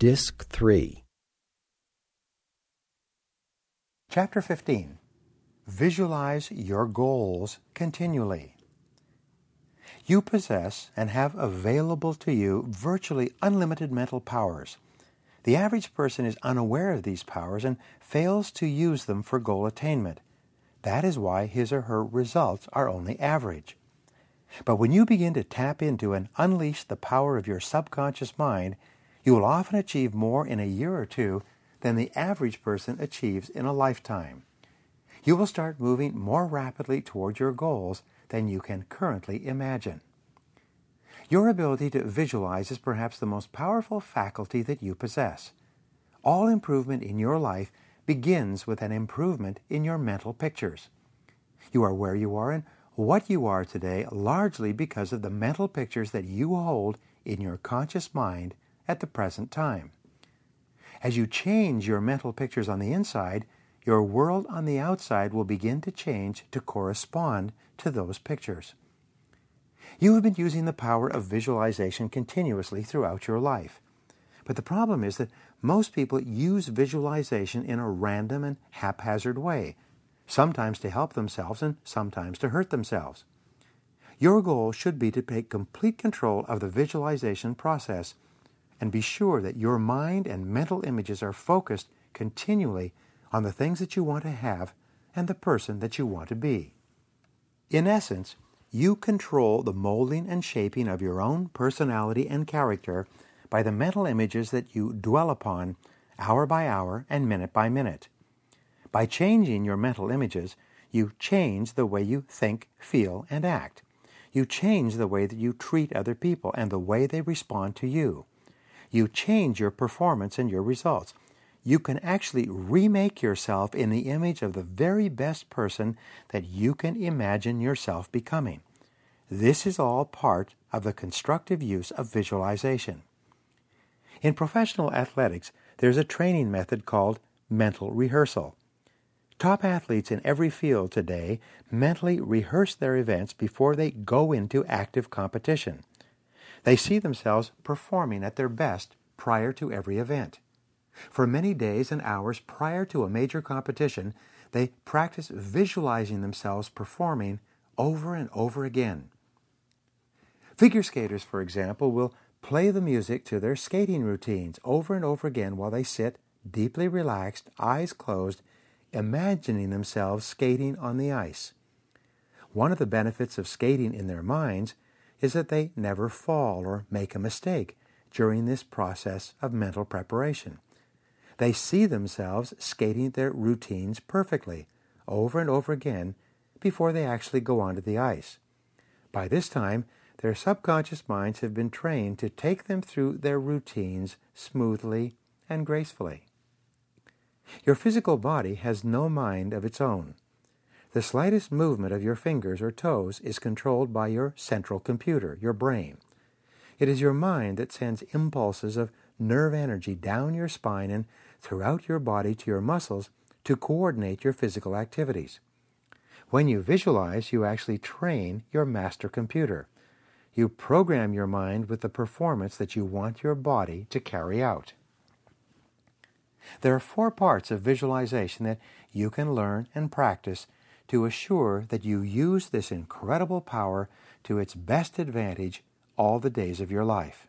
Disc 3. Chapter 15. Visualize your goals continually. You possess and have available to you virtually unlimited mental powers. The average person is unaware of these powers and fails to use them for goal attainment. That is why his or her results are only average. But when you begin to tap into and unleash the power of your subconscious mind, you will often achieve more in a year or two than the average person achieves in a lifetime. You will start moving more rapidly toward your goals than you can currently imagine. Your ability to visualize is perhaps the most powerful faculty that you possess. All improvement in your life begins with an improvement in your mental pictures. You are where you are and what you are today largely because of the mental pictures that you hold in your conscious mind at the present time. As you change your mental pictures on the inside, your world on the outside will begin to change to correspond to those pictures. You have been using the power of visualization continuously throughout your life. But the problem is that most people use visualization in a random and haphazard way, sometimes to help themselves and sometimes to hurt themselves. Your goal should be to take complete control of the visualization process and be sure that your mind and mental images are focused continually on the things that you want to have and the person that you want to be. In essence, you control the molding and shaping of your own personality and character by the mental images that you dwell upon hour by hour and minute by minute. By changing your mental images, you change the way you think, feel, and act. You change the way that you treat other people and the way they respond to you. You change your performance and your results. You can actually remake yourself in the image of the very best person that you can imagine yourself becoming. This is all part of the constructive use of visualization. In professional athletics, there's a training method called mental rehearsal. Top athletes in every field today mentally rehearse their events before they go into active competition. They see themselves performing at their best prior to every event. For many days and hours prior to a major competition, they practice visualizing themselves performing over and over again. Figure skaters, for example, will play the music to their skating routines over and over again while they sit, deeply relaxed, eyes closed, imagining themselves skating on the ice. One of the benefits of skating in their minds is that they never fall or make a mistake during this process of mental preparation. They see themselves skating their routines perfectly, over and over again, before they actually go onto the ice. By this time, their subconscious minds have been trained to take them through their routines smoothly and gracefully. Your physical body has no mind of its own. The slightest movement of your fingers or toes is controlled by your central computer, your brain. It is your mind that sends impulses of nerve energy down your spine and throughout your body to your muscles to coordinate your physical activities. When you visualize, you actually train your master computer. You program your mind with the performance that you want your body to carry out. There are 4 parts of visualization that you can learn and practice to assure that you use this incredible power to its best advantage all the days of your life.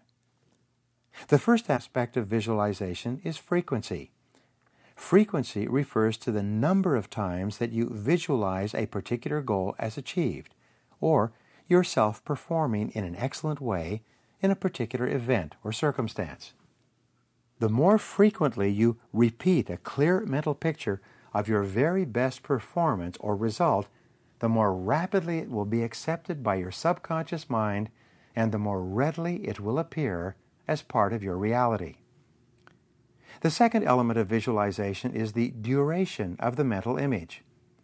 The first aspect of visualization is frequency. Frequency refers to the number of times that you visualize a particular goal as achieved, or yourself performing in an excellent way in a particular event or circumstance. The more frequently you repeat a clear mental picture of your very best performance or result, the more rapidly it will be accepted by your subconscious mind and the more readily it will appear as part of your reality. The second element of visualization is the duration of the mental image.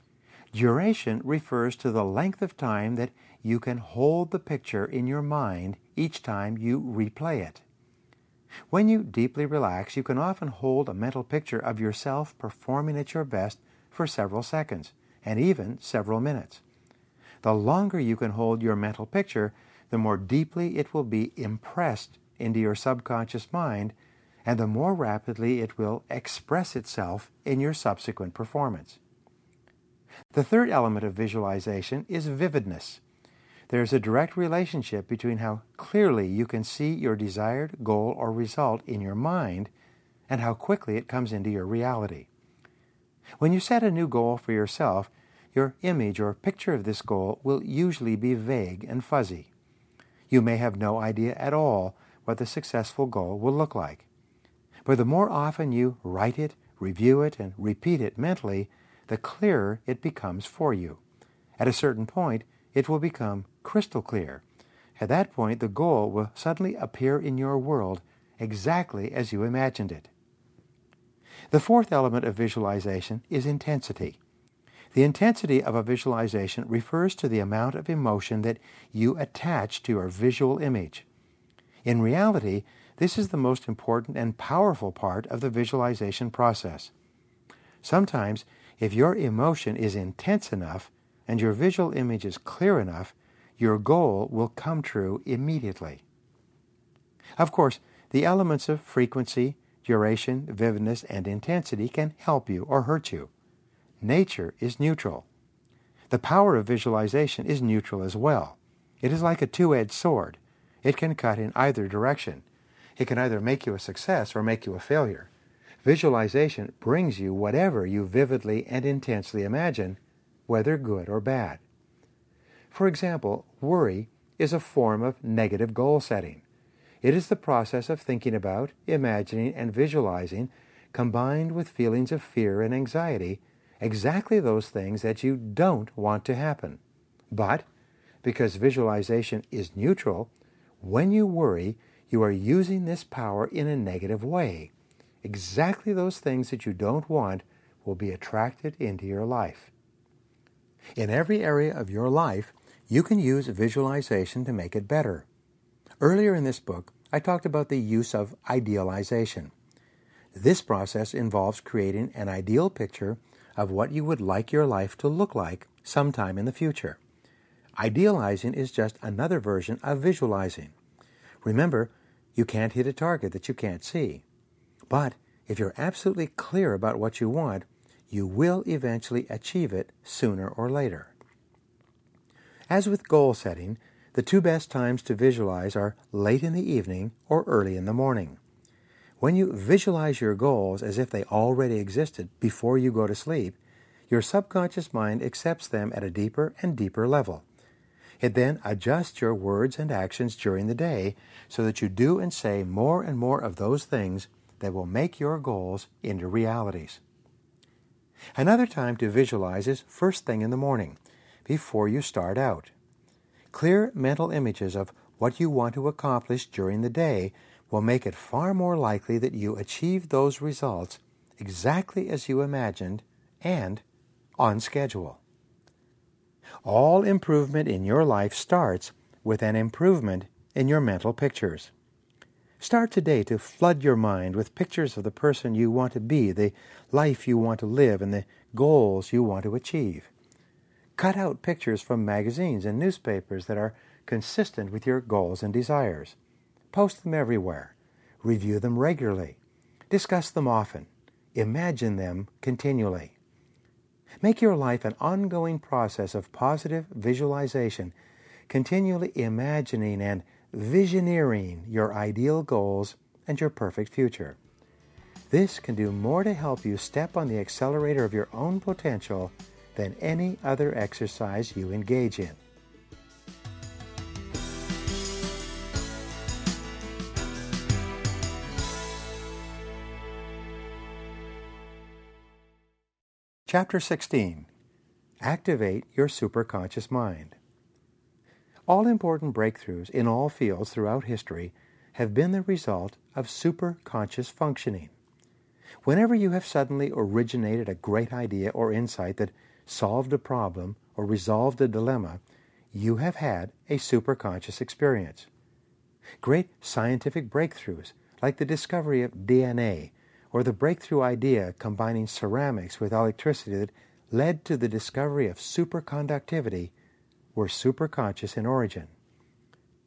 Duration refers to the length of time that you can hold the picture in your mind each time you replay it. When you deeply relax, you can often hold a mental picture of yourself performing at your best for several seconds, and even several minutes. The longer you can hold your mental picture, the more deeply it will be impressed into your subconscious mind, and the more rapidly it will express itself in your subsequent performance. The third element of visualization is vividness. There is a direct relationship between how clearly you can see your desired goal or result in your mind and how quickly it comes into your reality. When you set a new goal for yourself, your image or picture of this goal will usually be vague and fuzzy. You may have no idea at all what the successful goal will look like. But the more often you write it, review it, and repeat it mentally, the clearer it becomes for you. At a certain point, it will become crystal clear. At that point, the goal will suddenly appear in your world exactly as you imagined it. The fourth element of visualization is intensity. The intensity of a visualization refers to the amount of emotion that you attach to your visual image. In reality, this is the most important and powerful part of the visualization process. Sometimes, if your emotion is intense enough and your visual image is clear enough, your goal will come true immediately. Of course, the elements of frequency, duration, vividness, and intensity can help you or hurt you. Nature is neutral. The power of visualization is neutral as well. It is like a two-edged sword. It can cut in either direction. It can either make you a success or make you a failure. Visualization brings you whatever you vividly and intensely imagine, whether good or bad. For example, worry is a form of negative goal setting. It is the process of thinking about, imagining, and visualizing, combined with feelings of fear and anxiety, exactly those things that you don't want to happen. But, because visualization is neutral, when you worry, you are using this power in a negative way. Exactly those things that you don't want will be attracted into your life. In every area of your life, you can use visualization to make it better. Earlier in this book, I talked about the use of idealization. This process involves creating an ideal picture of what you would like your life to look like sometime in the future. Idealizing is just another version of visualizing. Remember, you can't hit a target that you can't see. But if you're absolutely clear about what you want, you will eventually achieve it sooner or later. As with goal setting, the two best times to visualize are late in the evening or early in the morning. When you visualize your goals as if they already existed before you go to sleep, your subconscious mind accepts them at a deeper and deeper level. It then adjusts your words and actions during the day so that you do and say more and more of those things that will make your goals into realities. Another time to visualize is first thing in the morning, before you start out. Clear mental images of what you want to accomplish during the day will make it far more likely that you achieve those results exactly as you imagined and on schedule. All improvement in your life starts with an improvement in your mental pictures. Start today to flood your mind with pictures of the person you want to be, the life you want to live, and the goals you want to achieve. Cut out pictures from magazines and newspapers that are consistent with your goals and desires. Post them everywhere. Review them regularly. Discuss them often. Imagine them continually. Make your life an ongoing process of positive visualization, continually imagining and visioneering your ideal goals and your perfect future. This can do more to help you step on the accelerator of your own potential than any other exercise you engage in. Chapter 16. Activate your superconscious mind. All important breakthroughs in all fields throughout history have been the result of superconscious functioning. Whenever you have suddenly originated a great idea or insight that solved a problem or resolved a dilemma, you have had a superconscious experience. Great scientific breakthroughs, like the discovery of DNA, or the breakthrough idea combining ceramics with electricity that led to the discovery of superconductivity, were superconscious in origin.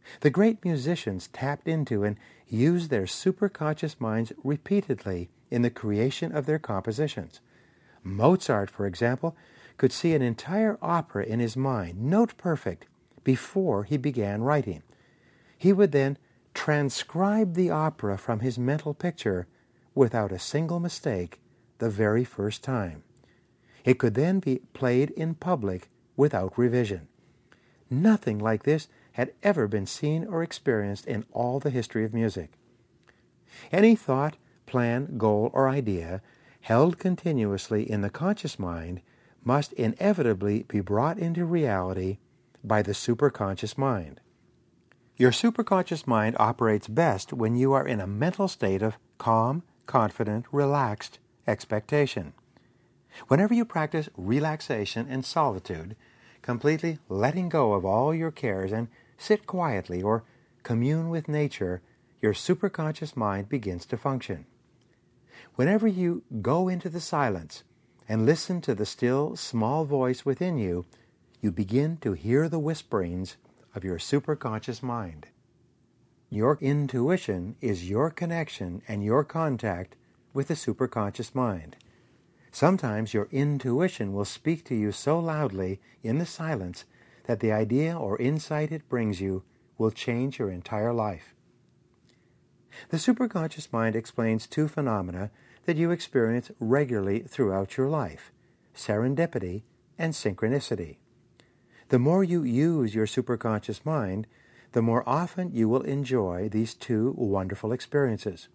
The great musicians tapped into and used their superconscious minds repeatedly in the creation of their compositions. Mozart, for example, could see an entire opera in his mind, note perfect, before he began writing. He would then transcribe the opera from his mental picture without a single mistake the very first time. It could then be played in public without revision. Nothing like this had ever been seen or experienced in all the history of music. Any thought, plan, goal, or idea held continuously in the conscious mind must inevitably be brought into reality by the superconscious mind. Your superconscious mind operates best when you are in a mental state of calm, confident, relaxed expectation. Whenever you practice relaxation and solitude, completely letting go of all your cares and sit quietly or commune with nature, your superconscious mind begins to function. Whenever you go into the silence and listen to the still, small voice within you, you begin to hear the whisperings of your superconscious mind. Your intuition is your connection and your contact with the superconscious mind. Sometimes your intuition will speak to you so loudly in the silence that the idea or insight it brings you will change your entire life. The superconscious mind explains two phenomena that you experience regularly throughout your life: serendipity and synchronicity. The more you use your superconscious mind, the more often you will enjoy these two wonderful experiences.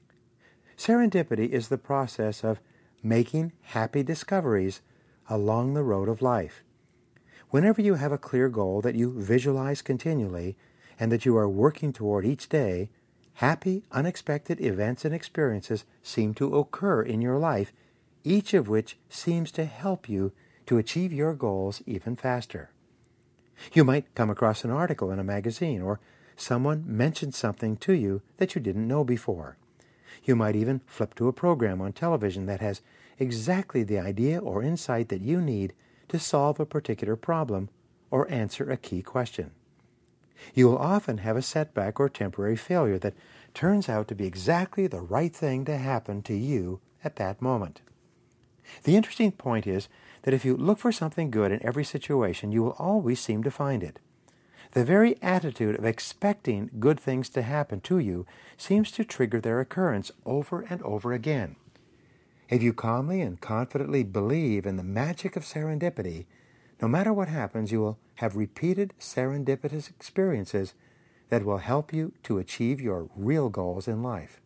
Serendipity is the process of making happy discoveries along the road of life. Whenever you have a clear goal that you visualize continually and that you are working toward each day, happy, unexpected events and experiences seem to occur in your life, each of which seems to help you to achieve your goals even faster. You might come across an article in a magazine, or someone mentioned something to you that you didn't know before. You might even flip to a program on television that has exactly the idea or insight that you need to solve a particular problem or answer a key question. You will often have a setback or temporary failure that turns out to be exactly the right thing to happen to you at that moment. The interesting point is that if you look for something good in every situation, you will always seem to find it. The very attitude of expecting good things to happen to you seems to trigger their occurrence over and over again. If you calmly and confidently believe in the magic of serendipity, no matter what happens, you will have repeated serendipitous experiences that will help you to achieve your real goals in life.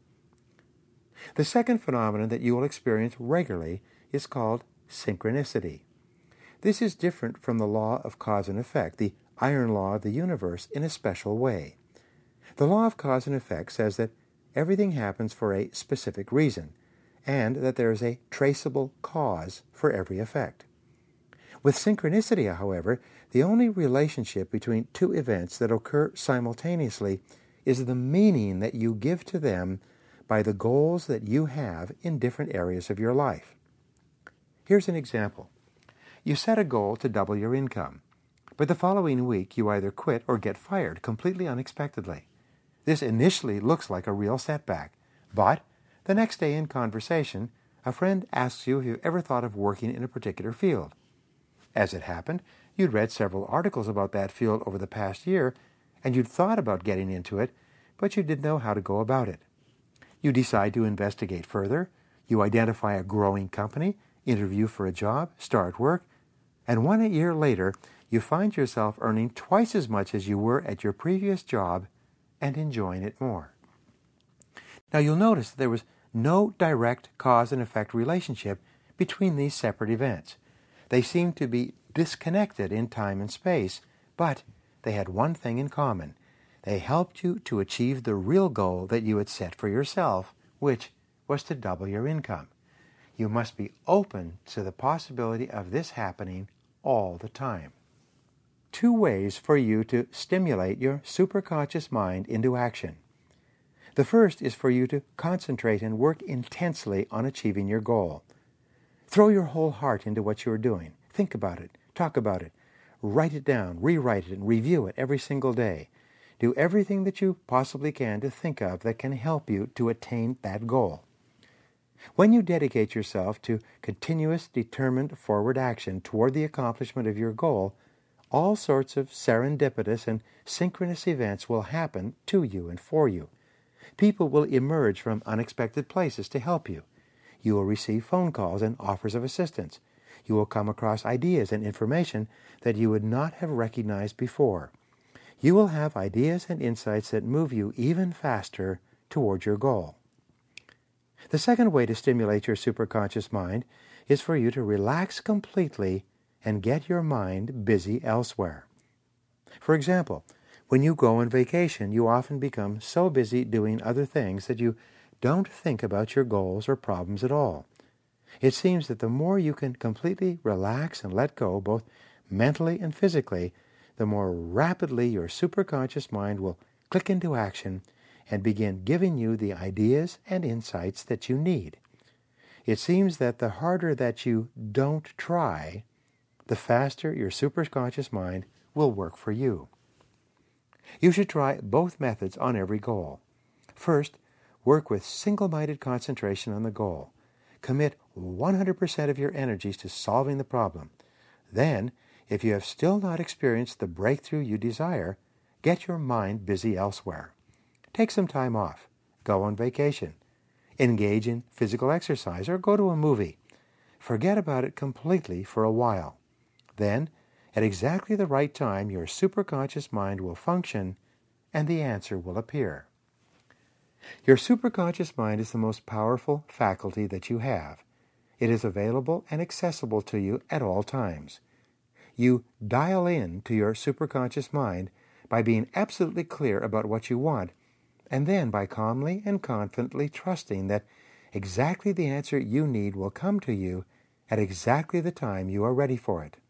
The second phenomenon that you will experience regularly is called synchronicity. This is different from the law of cause and effect, the iron law of the universe, in a special way. The law of cause and effect says that everything happens for a specific reason, and that there is a traceable cause for every effect. With synchronicity, however, the only relationship between two events that occur simultaneously is the meaning that you give to them by the goals that you have in different areas of your life. Here's an example. You set a goal to double your income, but the following week you either quit or get fired completely unexpectedly. This initially looks like a real setback, but the next day in conversation, a friend asks you if you've ever thought of working in a particular field. As it happened, you'd read several articles about that field over the past year, and you'd thought about getting into it, but you didn't know how to go about it. You decide to investigate further, you identify a growing company, interview for a job, start work, and 1 year later, you find yourself earning twice as much as you were at your previous job and enjoying it more. Now you'll notice that there was no direct cause and effect relationship between these separate events. They seemed to be disconnected in time and space, but they had one thing in common. They helped you to achieve the real goal that you had set for yourself, which was to double your income. You must be open to the possibility of this happening all the time. 2 ways for you to stimulate your superconscious mind into action. The first is for you to concentrate and work intensely on achieving your goal. Throw your whole heart into what you are doing. Think about it, talk about it, write it down, rewrite it, and review it every single day. Do everything that you possibly can to think of that can help you to attain that goal. When you dedicate yourself to continuous, determined forward action toward the accomplishment of your goal, all sorts of serendipitous and synchronous events will happen to you and for you. People will emerge from unexpected places to help you. You will receive phone calls and offers of assistance. You will come across ideas and information that you would not have recognized before. You will have ideas and insights that move you even faster toward your goal. The second way to stimulate your superconscious mind is for you to relax completely and get your mind busy elsewhere. For example, when you go on vacation, you often become so busy doing other things that you don't think about your goals or problems at all. It seems that the more you can completely relax and let go, both mentally and physically, the more rapidly your superconscious mind will click into action and begin giving you the ideas and insights that you need. It seems that the harder that you don't try, the faster your superconscious mind will work for you. You should try both methods on every goal. First, work with single-minded concentration on the goal. Commit 100% of your energies to solving the problem. Then, if you have still not experienced the breakthrough you desire, get your mind busy elsewhere. Take some time off. Go on vacation. Engage in physical exercise or go to a movie. Forget about it completely for a while. Then, at exactly the right time, your superconscious mind will function and the answer will appear. Your superconscious mind is the most powerful faculty that you have. It is available and accessible to you at all times. You dial in to your superconscious mind by being absolutely clear about what you want, and then by calmly and confidently trusting that exactly the answer you need will come to you at exactly the time you are ready for it.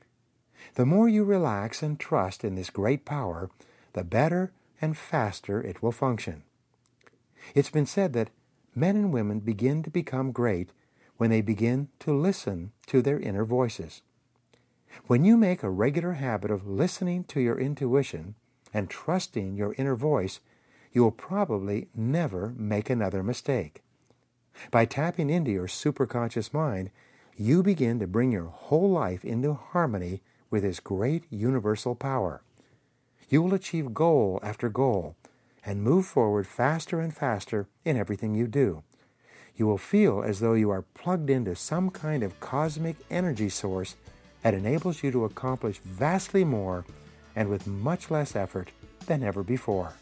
The more you relax and trust in this great power, the better and faster it will function. It's been said that men and women begin to become great when they begin to listen to their inner voices. When you make a regular habit of listening to your intuition and trusting your inner voice, you will probably never make another mistake. By tapping into your superconscious mind, you begin to bring your whole life into harmony with this great universal power. You will achieve goal after goal and move forward faster and faster in everything you do. You will feel as though you are plugged into some kind of cosmic energy source that enables you to accomplish vastly more and with much less effort than ever before.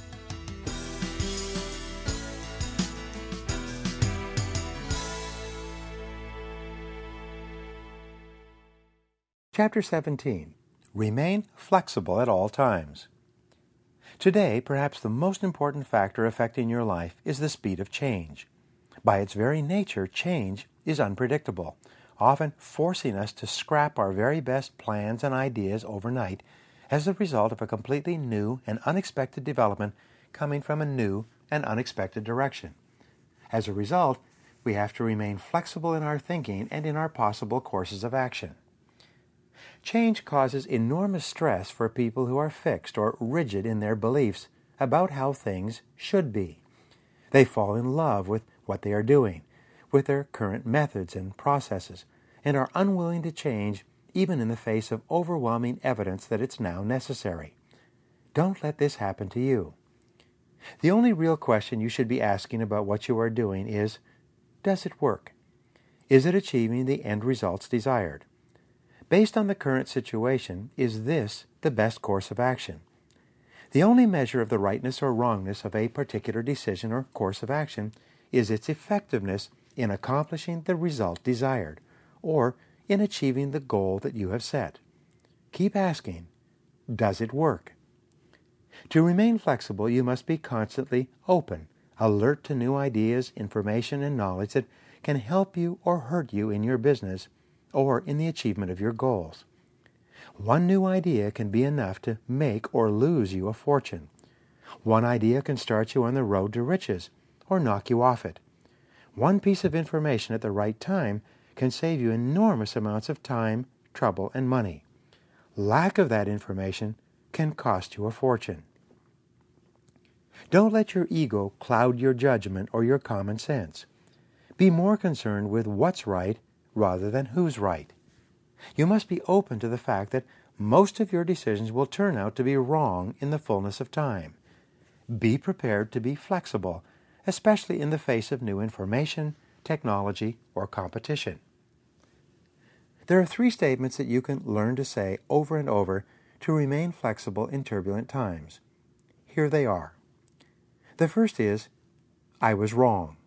Chapter 17. Remain flexible at all times. Today, perhaps the most important factor affecting your life is the speed of change. By its very nature, change is unpredictable, often forcing us to scrap our very best plans and ideas overnight as a result of a completely new and unexpected development coming from a new and unexpected direction. As a result, we have to remain flexible in our thinking and in our possible courses of action. Change causes enormous stress for people who are fixed or rigid in their beliefs about how things should be. They fall in love with what they are doing, with their current methods and processes, and are unwilling to change even in the face of overwhelming evidence that it's now necessary. Don't let this happen to you. The only real question you should be asking about what you are doing is, does it work? Is it achieving the end results desired? Based on the current situation, is this the best course of action? The only measure of the rightness or wrongness of a particular decision or course of action is its effectiveness in accomplishing the result desired, or in achieving the goal that you have set. Keep asking, does it work? To remain flexible, you must be constantly open, alert to new ideas, information, and knowledge that can help you or hurt you in your business or in the achievement of your goals. One new idea can be enough to make or lose you a fortune. One idea can start you on the road to riches or knock you off it. One piece of information at the right time can save you enormous amounts of time, trouble, and money. Lack of that information can cost you a fortune. Don't let your ego cloud your judgment or your common sense. Be more concerned with what's right rather than who's right. You must be open to the fact that most of your decisions will turn out to be wrong in the fullness of time. Be prepared to be flexible, especially in the face of new information, technology, or competition. There are 3 statements that you can learn to say over and over to remain flexible in turbulent times. Here they are. The first is, I was wrong.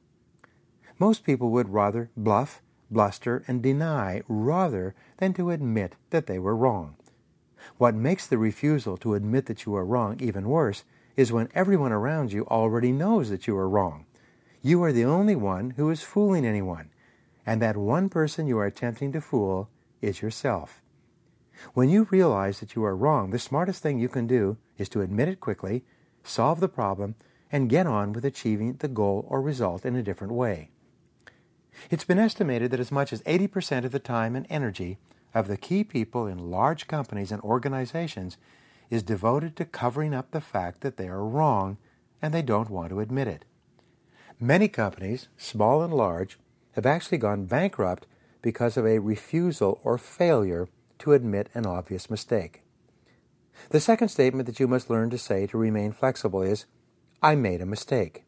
Most people would rather bluff, bluster, and deny rather than to admit that they were wrong. What makes the refusal to admit that you are wrong even worse is when everyone around you already knows that you are wrong. You are the only one who is fooling anyone, and that one person you are attempting to fool is yourself. When you realize that you are wrong, the smartest thing you can do is to admit it quickly, solve the problem, and get on with achieving the goal or result in a different way. It's been estimated that as much as 80% of the time and energy of the key people in large companies and organizations is devoted to covering up the fact that they are wrong and they don't want to admit it. Many companies, small and large, have actually gone bankrupt because of a refusal or failure to admit an obvious mistake. The second statement that you must learn to say to remain flexible is, I made a mistake.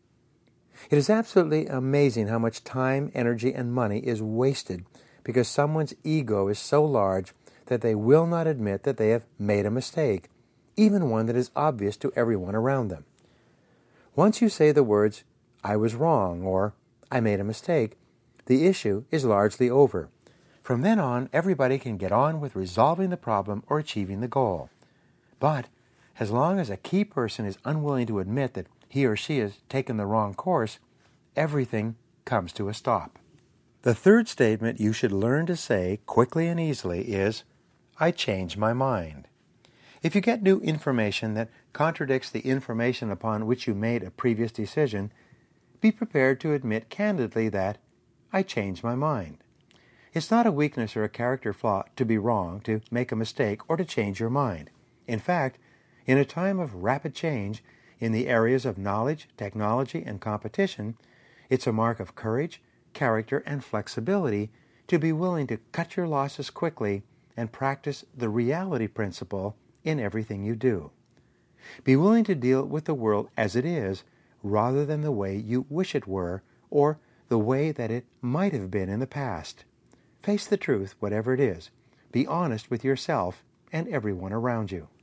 It is absolutely amazing how much time, energy, and money is wasted because someone's ego is so large that they will not admit that they have made a mistake, even one that is obvious to everyone around them. Once you say the words, I was wrong, or I made a mistake, the issue is largely over. From then on, everybody can get on with resolving the problem or achieving the goal. But as long as a key person is unwilling to admit that he or she has taken the wrong course, everything comes to a stop. The third statement you should learn to say quickly and easily is, I changed my mind. If you get new information that contradicts the information upon which you made a previous decision, be prepared to admit candidly that, I changed my mind. It's not a weakness or a character flaw to be wrong, to make a mistake, or to change your mind. In fact, in a time of rapid change in the areas of knowledge, technology, and competition, it's a mark of courage, character, and flexibility to be willing to cut your losses quickly and practice the reality principle in everything you do. Be willing to deal with the world as it is rather than the way you wish it were or the way that it might have been in the past. Face the truth, whatever it is. Be honest with yourself and everyone around you.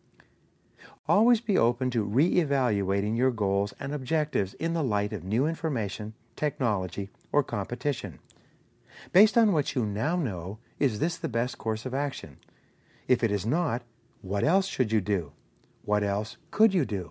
Always be open to re-evaluating your goals and objectives in the light of new information, technology, or competition. Based on what you now know, is this the best course of action? If it is not, what else should you do? What else could you do?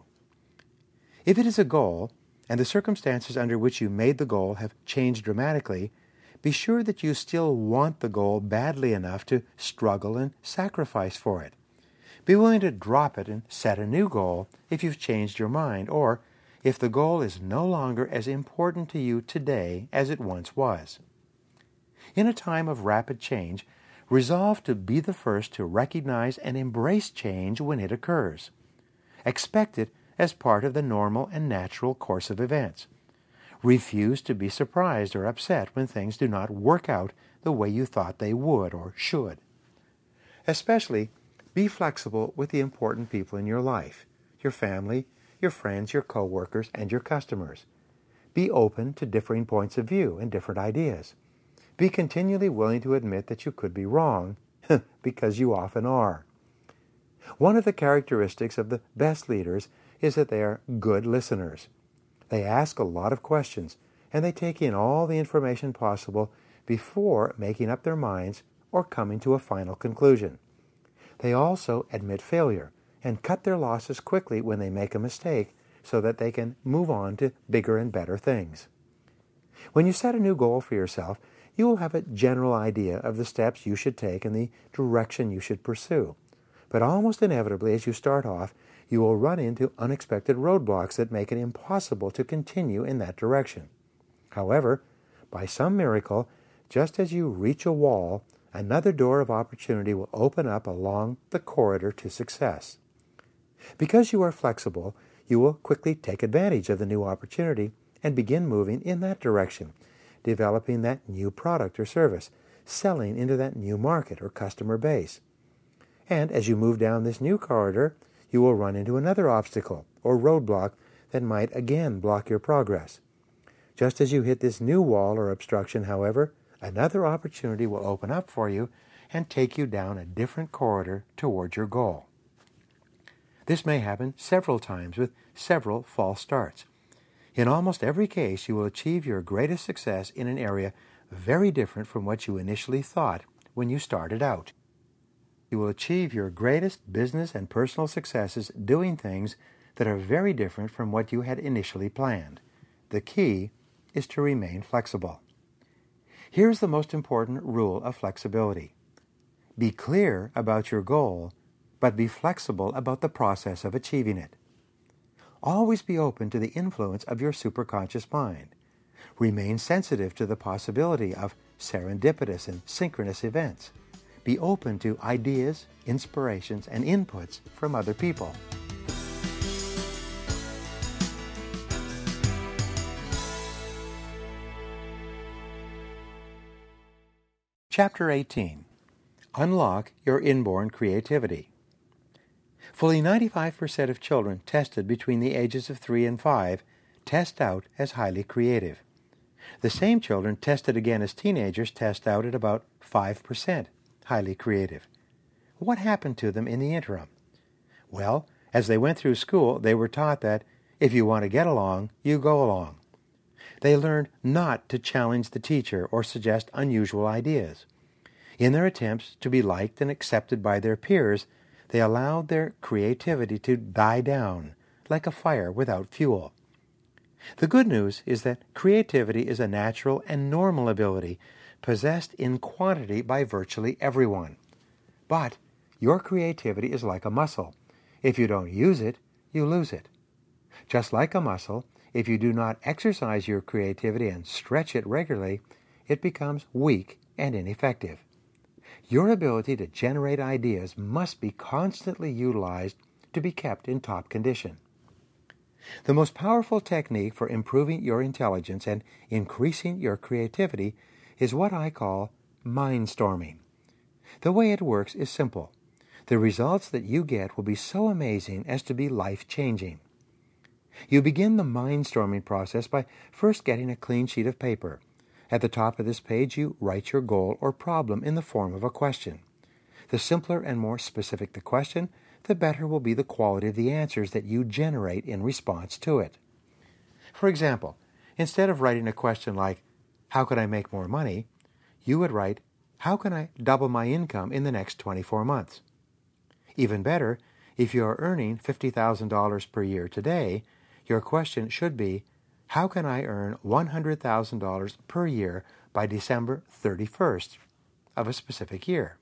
If it is a goal, and the circumstances under which you made the goal have changed dramatically, be sure that you still want the goal badly enough to struggle and sacrifice for it. Be willing to drop it and set a new goal if you've changed your mind, or if the goal is no longer as important to you today as it once was. In a time of rapid change, resolve to be the first to recognize and embrace change when it occurs. Expect it as part of the normal and natural course of events. Refuse to be surprised or upset when things do not work out the way you thought they would or should. Especially, be flexible with the important people in your life, your family, your friends, your co-workers, and your customers. Be open to differing points of view and different ideas. Be continually willing to admit that you could be wrong, because you often are. One of the characteristics of the best leaders is that they are good listeners. They ask a lot of questions, and they take in all the information possible before making up their minds or coming to a final conclusion. They also admit failure and cut their losses quickly when they make a mistake so that they can move on to bigger and better things. When you set a new goal for yourself, you will have a general idea of the steps you should take and the direction you should pursue. But almost inevitably, as you start off, you will run into unexpected roadblocks that make it impossible to continue in that direction. However, by some miracle, just as you reach a wall, another door of opportunity will open up along the corridor to success. Because you are flexible, you will quickly take advantage of the new opportunity and begin moving in that direction, developing that new product or service, selling into that new market or customer base. And as you move down this new corridor, you will run into another obstacle or roadblock that might again block your progress. Just as you hit this new wall or obstruction, however, another opportunity will open up for you and take you down a different corridor toward your goal. This may happen several times with several false starts. In almost every case, you will achieve your greatest success in an area very different from what you initially thought when you started out. You will achieve your greatest business and personal successes doing things that are very different from what you had initially planned. The key is to remain flexible. Here's the most important rule of flexibility. Be clear about your goal, but be flexible about the process of achieving it. Always be open to the influence of your superconscious mind. Remain sensitive to the possibility of serendipitous and synchronous events. Be open to ideas, inspirations, and inputs from other people. Chapter 18. Unlock your inborn creativity. Fully 95% of children tested between the ages of 3 and 5 test out as highly creative. The same children tested again as teenagers test out at about 5% highly creative. What happened to them in the interim? Well, as they went through school, they were taught that if you want to get along, you go along. They learned not to challenge the teacher or suggest unusual ideas. In their attempts to be liked and accepted by their peers, they allowed their creativity to die down like a fire without fuel. The good news is that creativity is a natural and normal ability possessed in quantity by virtually everyone. But your creativity is like a muscle. If you don't use it, you lose it. Just like a muscle, if you do not exercise your creativity and stretch it regularly, it becomes weak and ineffective. Your ability to generate ideas must be constantly utilized to be kept in top condition. The most powerful technique for improving your intelligence and increasing your creativity is what I call mindstorming. The way it works is simple. The results that you get will be so amazing as to be life-changing. You begin the mindstorming process by first getting a clean sheet of paper. At the top of this page, you write your goal or problem in the form of a question. The simpler and more specific the question, the better will be the quality of the answers that you generate in response to it. For example, instead of writing a question like, "How could I make more money?" you would write, "How can I double my income in the next 24 months?" Even better, if you are earning $50,000 per year today, your question should be, "How can I earn $100,000 per year by December 31st of a specific year?"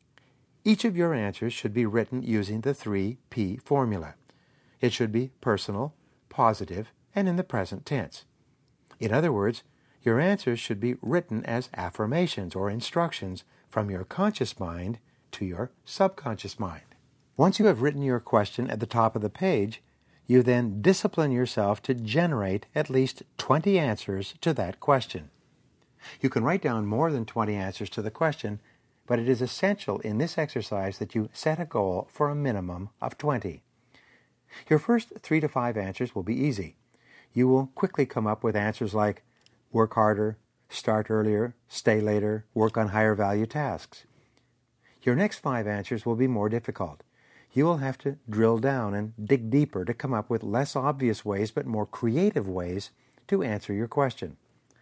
Each of your answers should be written using the 3P formula. It should be personal, positive, and in the present tense. In other words, your answers should be written as affirmations or instructions from your conscious mind to your subconscious mind. Once you have written your question at the top of the page, you then discipline yourself to generate at least 20 answers to that question. You can write down more than 20 answers to the question, but it is essential in this exercise that you set a goal for a minimum of 20. Your first 3 to 5 answers will be easy. You will quickly come up with answers like work harder, start earlier, stay later, work on higher value tasks. Your next 5 answers will be more difficult. You will have to drill down and dig deeper to come up with less obvious ways but more creative ways to answer your question.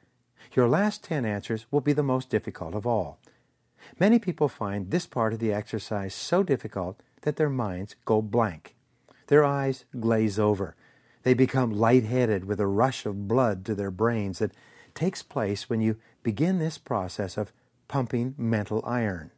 Your last 10 answers will be the most difficult of all. Many people find this part of the exercise so difficult that their minds go blank. Their eyes glaze over. They become lightheaded with a rush of blood to their brains that takes place when you begin this process of pumping mental iron.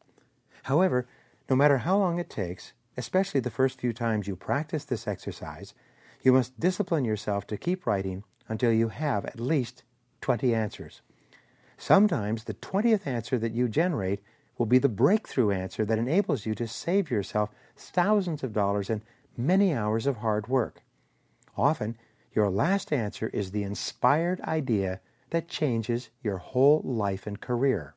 However, no matter how long it takes, especially the first few times you practice this exercise, you must discipline yourself to keep writing until you have at least 20 answers. Sometimes the 20th answer that you generate will be the breakthrough answer that enables you to save yourself thousands of dollars and many hours of hard work. Often, your last answer is the inspired idea that changes your whole life and career.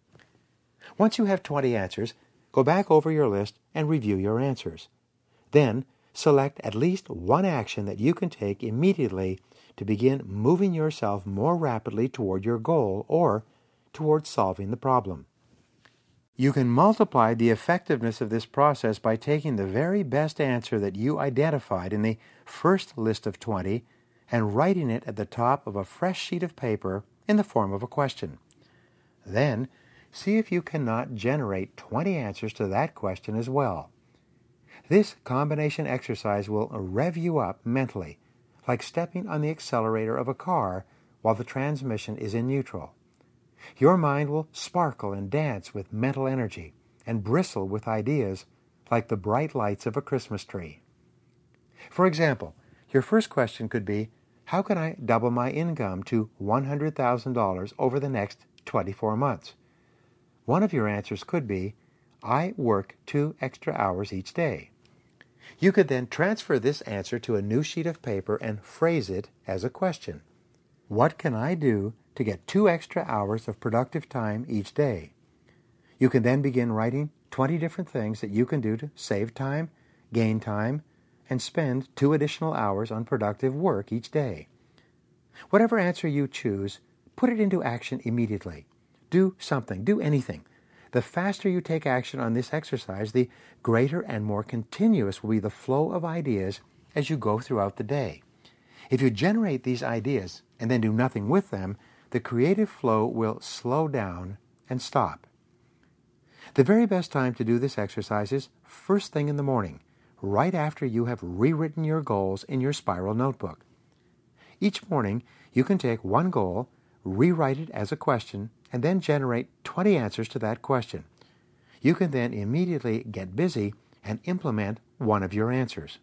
Once you have 20 answers, go back over your list and review your answers. Then, select at least one action that you can take immediately to begin moving yourself more rapidly toward your goal or toward solving the problem. You can multiply the effectiveness of this process by taking the very best answer that you identified in the first list of 20 and writing it at the top of a fresh sheet of paper in the form of a question. Then, see if you cannot generate 20 answers to that question as well. This combination exercise will rev you up mentally, like stepping on the accelerator of a car while the transmission is in neutral. Your mind will sparkle and dance with mental energy and bristle with ideas like the bright lights of a Christmas tree. For example, your first question could be, how can I double my income to $100,000 over the next 24 months? One of your answers could be, I work 2 extra hours each day. You could then transfer this answer to a new sheet of paper and phrase it as a question. What can I do to get 2 extra hours of productive time each day? You can then begin writing 20 different things that you can do to save time, gain time, and spend 2 additional hours on productive work each day. Whatever answer you choose, put it into action immediately. Do something, do anything. The faster you take action on this exercise, the greater and more continuous will be the flow of ideas as you go throughout the day. If you generate these ideas and then do nothing with them, the creative flow will slow down and stop. The very best time to do this exercise is first thing in the morning, right after you have rewritten your goals in your spiral notebook. Each morning, you can take one goal, rewrite it as a question, and then generate 20 answers to that question. You can then immediately get busy and implement one of your answers.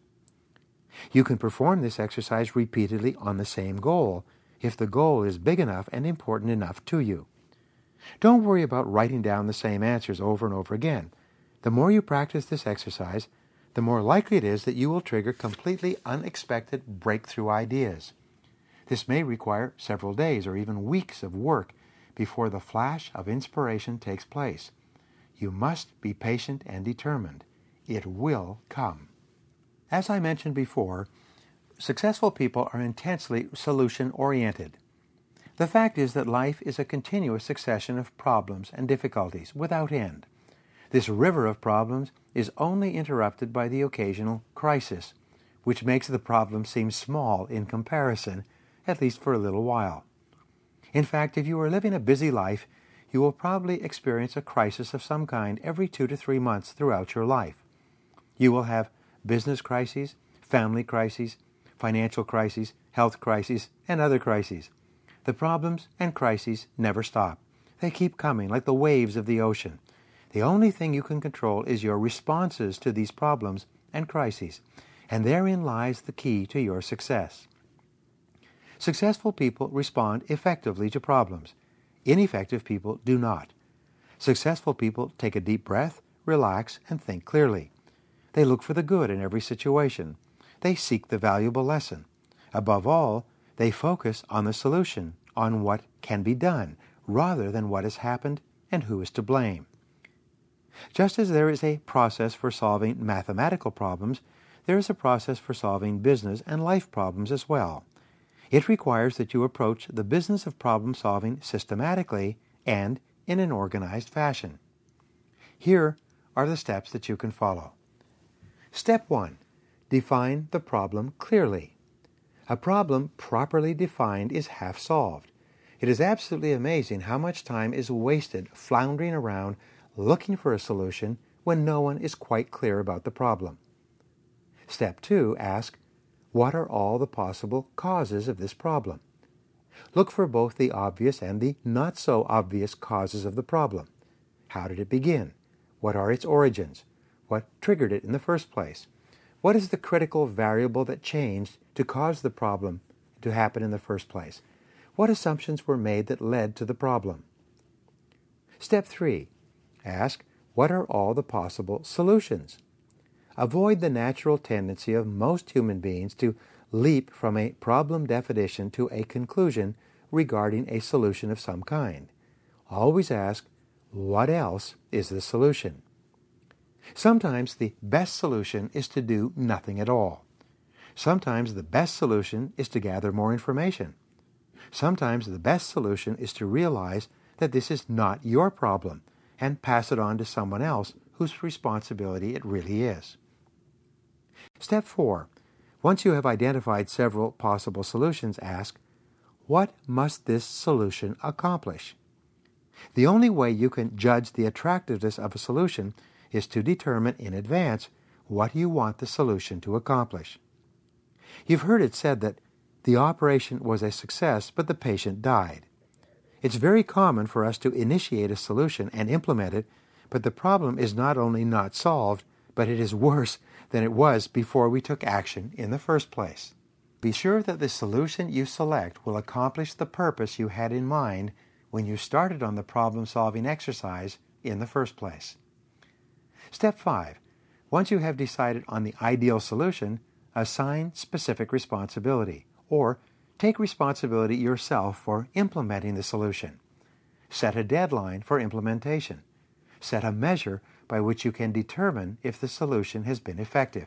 You can perform this exercise repeatedly on the same goal if the goal is big enough and important enough to you. Don't worry about writing down the same answers over and over again. The more you practice this exercise, the more likely it is that you will trigger completely unexpected breakthrough ideas. This may require several days or even weeks of work before the flash of inspiration takes place. You must be patient and determined. It will come. As I mentioned before, successful people are intensely solution-oriented. The fact is that life is a continuous succession of problems and difficulties without end. This river of problems is only interrupted by the occasional crisis, which makes the problem seem small in comparison, at least for a little while. In fact, if you are living a busy life, you will probably experience a crisis of some kind every 2 to 3 months throughout your life. You will have business crises, family crises, financial crises, health crises, and other crises. The problems and crises never stop. They keep coming like the waves of the ocean. The only thing you can control is your responses to these problems and crises, and therein lies the key to your success. Successful people respond effectively to problems. Ineffective people do not. Successful people take a deep breath, relax, and think clearly. They look for the good in every situation. They seek the valuable lesson. Above all, they focus on the solution, on what can be done, rather than what has happened and who is to blame. Just as there is a process for solving mathematical problems, there is a process for solving business and life problems as well. It requires that you approach the business of problem-solving systematically and in an organized fashion. Here are the steps that you can follow. Step 1. Define the problem clearly. A problem properly defined is half solved. It is absolutely amazing how much time is wasted floundering around looking for a solution when no one is quite clear about the problem. Step 2. Ask, what are all the possible causes of this problem? Look for both the obvious and the not-so-obvious causes of the problem. How did it begin? What are its origins? What triggered it in the first place? What is the critical variable that changed to cause the problem to happen in the first place? What assumptions were made that led to the problem? Step 3. Ask, what are all the possible solutions? Avoid the natural tendency of most human beings to leap from a problem definition to a conclusion regarding a solution of some kind. Always ask, what else is the solution? Sometimes the best solution is to do nothing at all. Sometimes the best solution is to gather more information. Sometimes the best solution is to realize that this is not your problem and pass it on to someone else whose responsibility it really is. Step 4. Once you have identified several possible solutions, ask, what must this solution accomplish? The only way you can judge the attractiveness of a solution is to determine in advance what you want the solution to accomplish. You've heard it said that the operation was a success, but the patient died. It's very common for us to initiate a solution and implement it, but the problem is not only not solved, but it is worse than it was before we took action in the first place. Be sure that the solution you select will accomplish the purpose you had in mind when you started on the problem-solving exercise in the first place. Step 5. Once you have decided on the ideal solution, assign specific responsibility, or take responsibility yourself for implementing the solution. Set a deadline for implementation. Set a measure by which you can determine if the solution has been effective.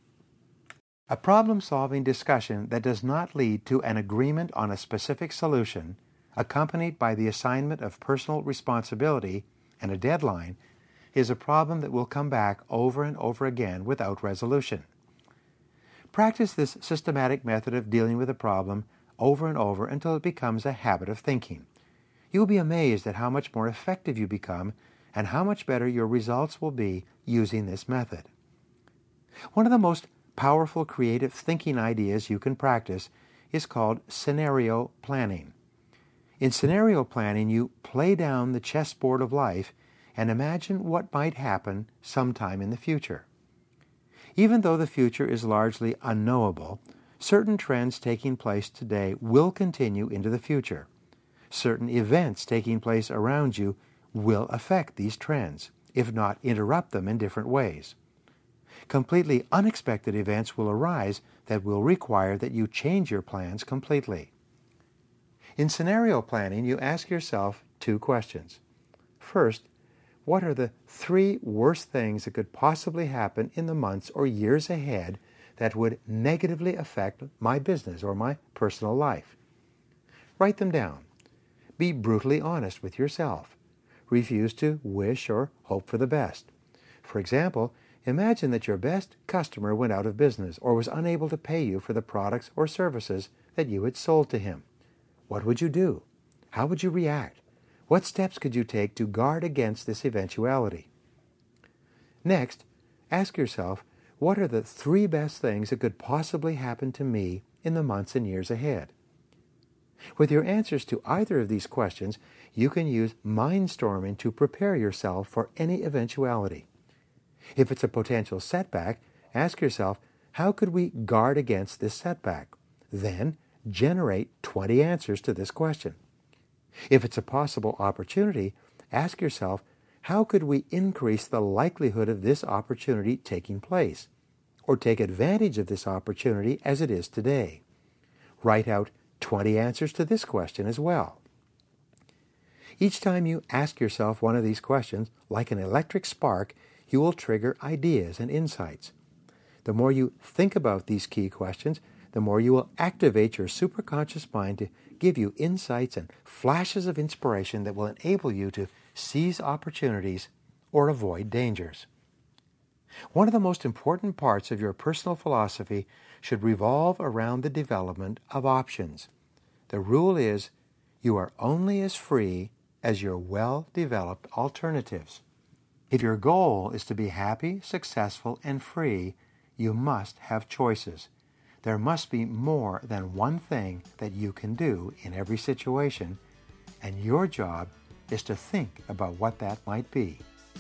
A problem-solving discussion that does not lead to an agreement on a specific solution, accompanied by the assignment of personal responsibility and a deadline, is a problem that will come back over and over again without resolution. Practice this systematic method of dealing with a problem over and over until it becomes a habit of thinking. You will be amazed at how much more effective you become and how much better your results will be using this method. One of the most powerful creative thinking ideas you can practice is called scenario planning. In scenario planning, you play down the chessboard of life and imagine what might happen sometime in the future. Even though the future is largely unknowable, certain trends taking place today will continue into the future. Certain events taking place around you will affect these trends, if not interrupt them in different ways. Completely unexpected events will arise that will require that you change your plans completely. In scenario planning, you ask yourself 2 questions. First, what are the 3 worst things that could possibly happen in the months or years ahead that would negatively affect my business or my personal life? Write them down. Be brutally honest with yourself. Refuse to wish or hope for the best. For example, imagine that your best customer went out of business or was unable to pay you for the products or services that you had sold to him. What would you do? How would you react? What steps could you take to guard against this eventuality? Next, ask yourself, what are the 3 best things that could possibly happen to me in the months and years ahead? With your answers to either of these questions, you can use mindstorming to prepare yourself for any eventuality. If it's a potential setback, ask yourself, how could we guard against this setback? Then, generate 20 answers to this question. If it's a possible opportunity, ask yourself, how could we increase the likelihood of this opportunity taking place, or take advantage of this opportunity as it is today? Write out 20 answers to this question as well. Each time you ask yourself one of these questions, like an electric spark, you will trigger ideas and insights. The more you think about these key questions, the more you will activate your superconscious mind to give you insights and flashes of inspiration that will enable you to seize opportunities or avoid dangers. One of the most important parts of your personal philosophy should revolve around the development of options. The rule is, you are only as free as your well-developed alternatives. If your goal is to be happy, successful, and free, you must have choices. There must be more than one thing that you can do in every situation, and your job is to think about what that might be.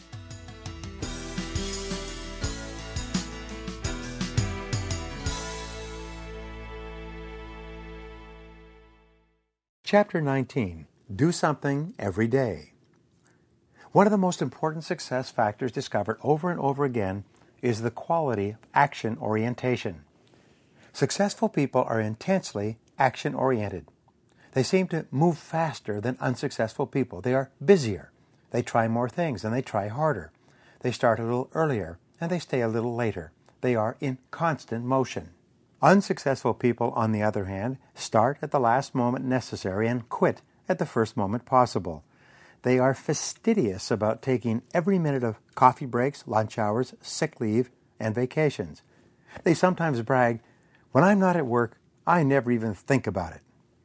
Chapter 19. Do something every day. One of the most important success factors discovered over and over again is the quality of action orientation. Successful people are intensely action-oriented. They seem to move faster than unsuccessful people. They are busier. They try more things and they try harder. They start a little earlier and they stay a little later. They are in constant motion. Unsuccessful people, on the other hand, start at the last moment necessary and quit at the first moment possible. They are fastidious about taking every minute of coffee breaks, lunch hours, sick leave, and vacations. They sometimes brag, "When I'm not at work, I never even think about it."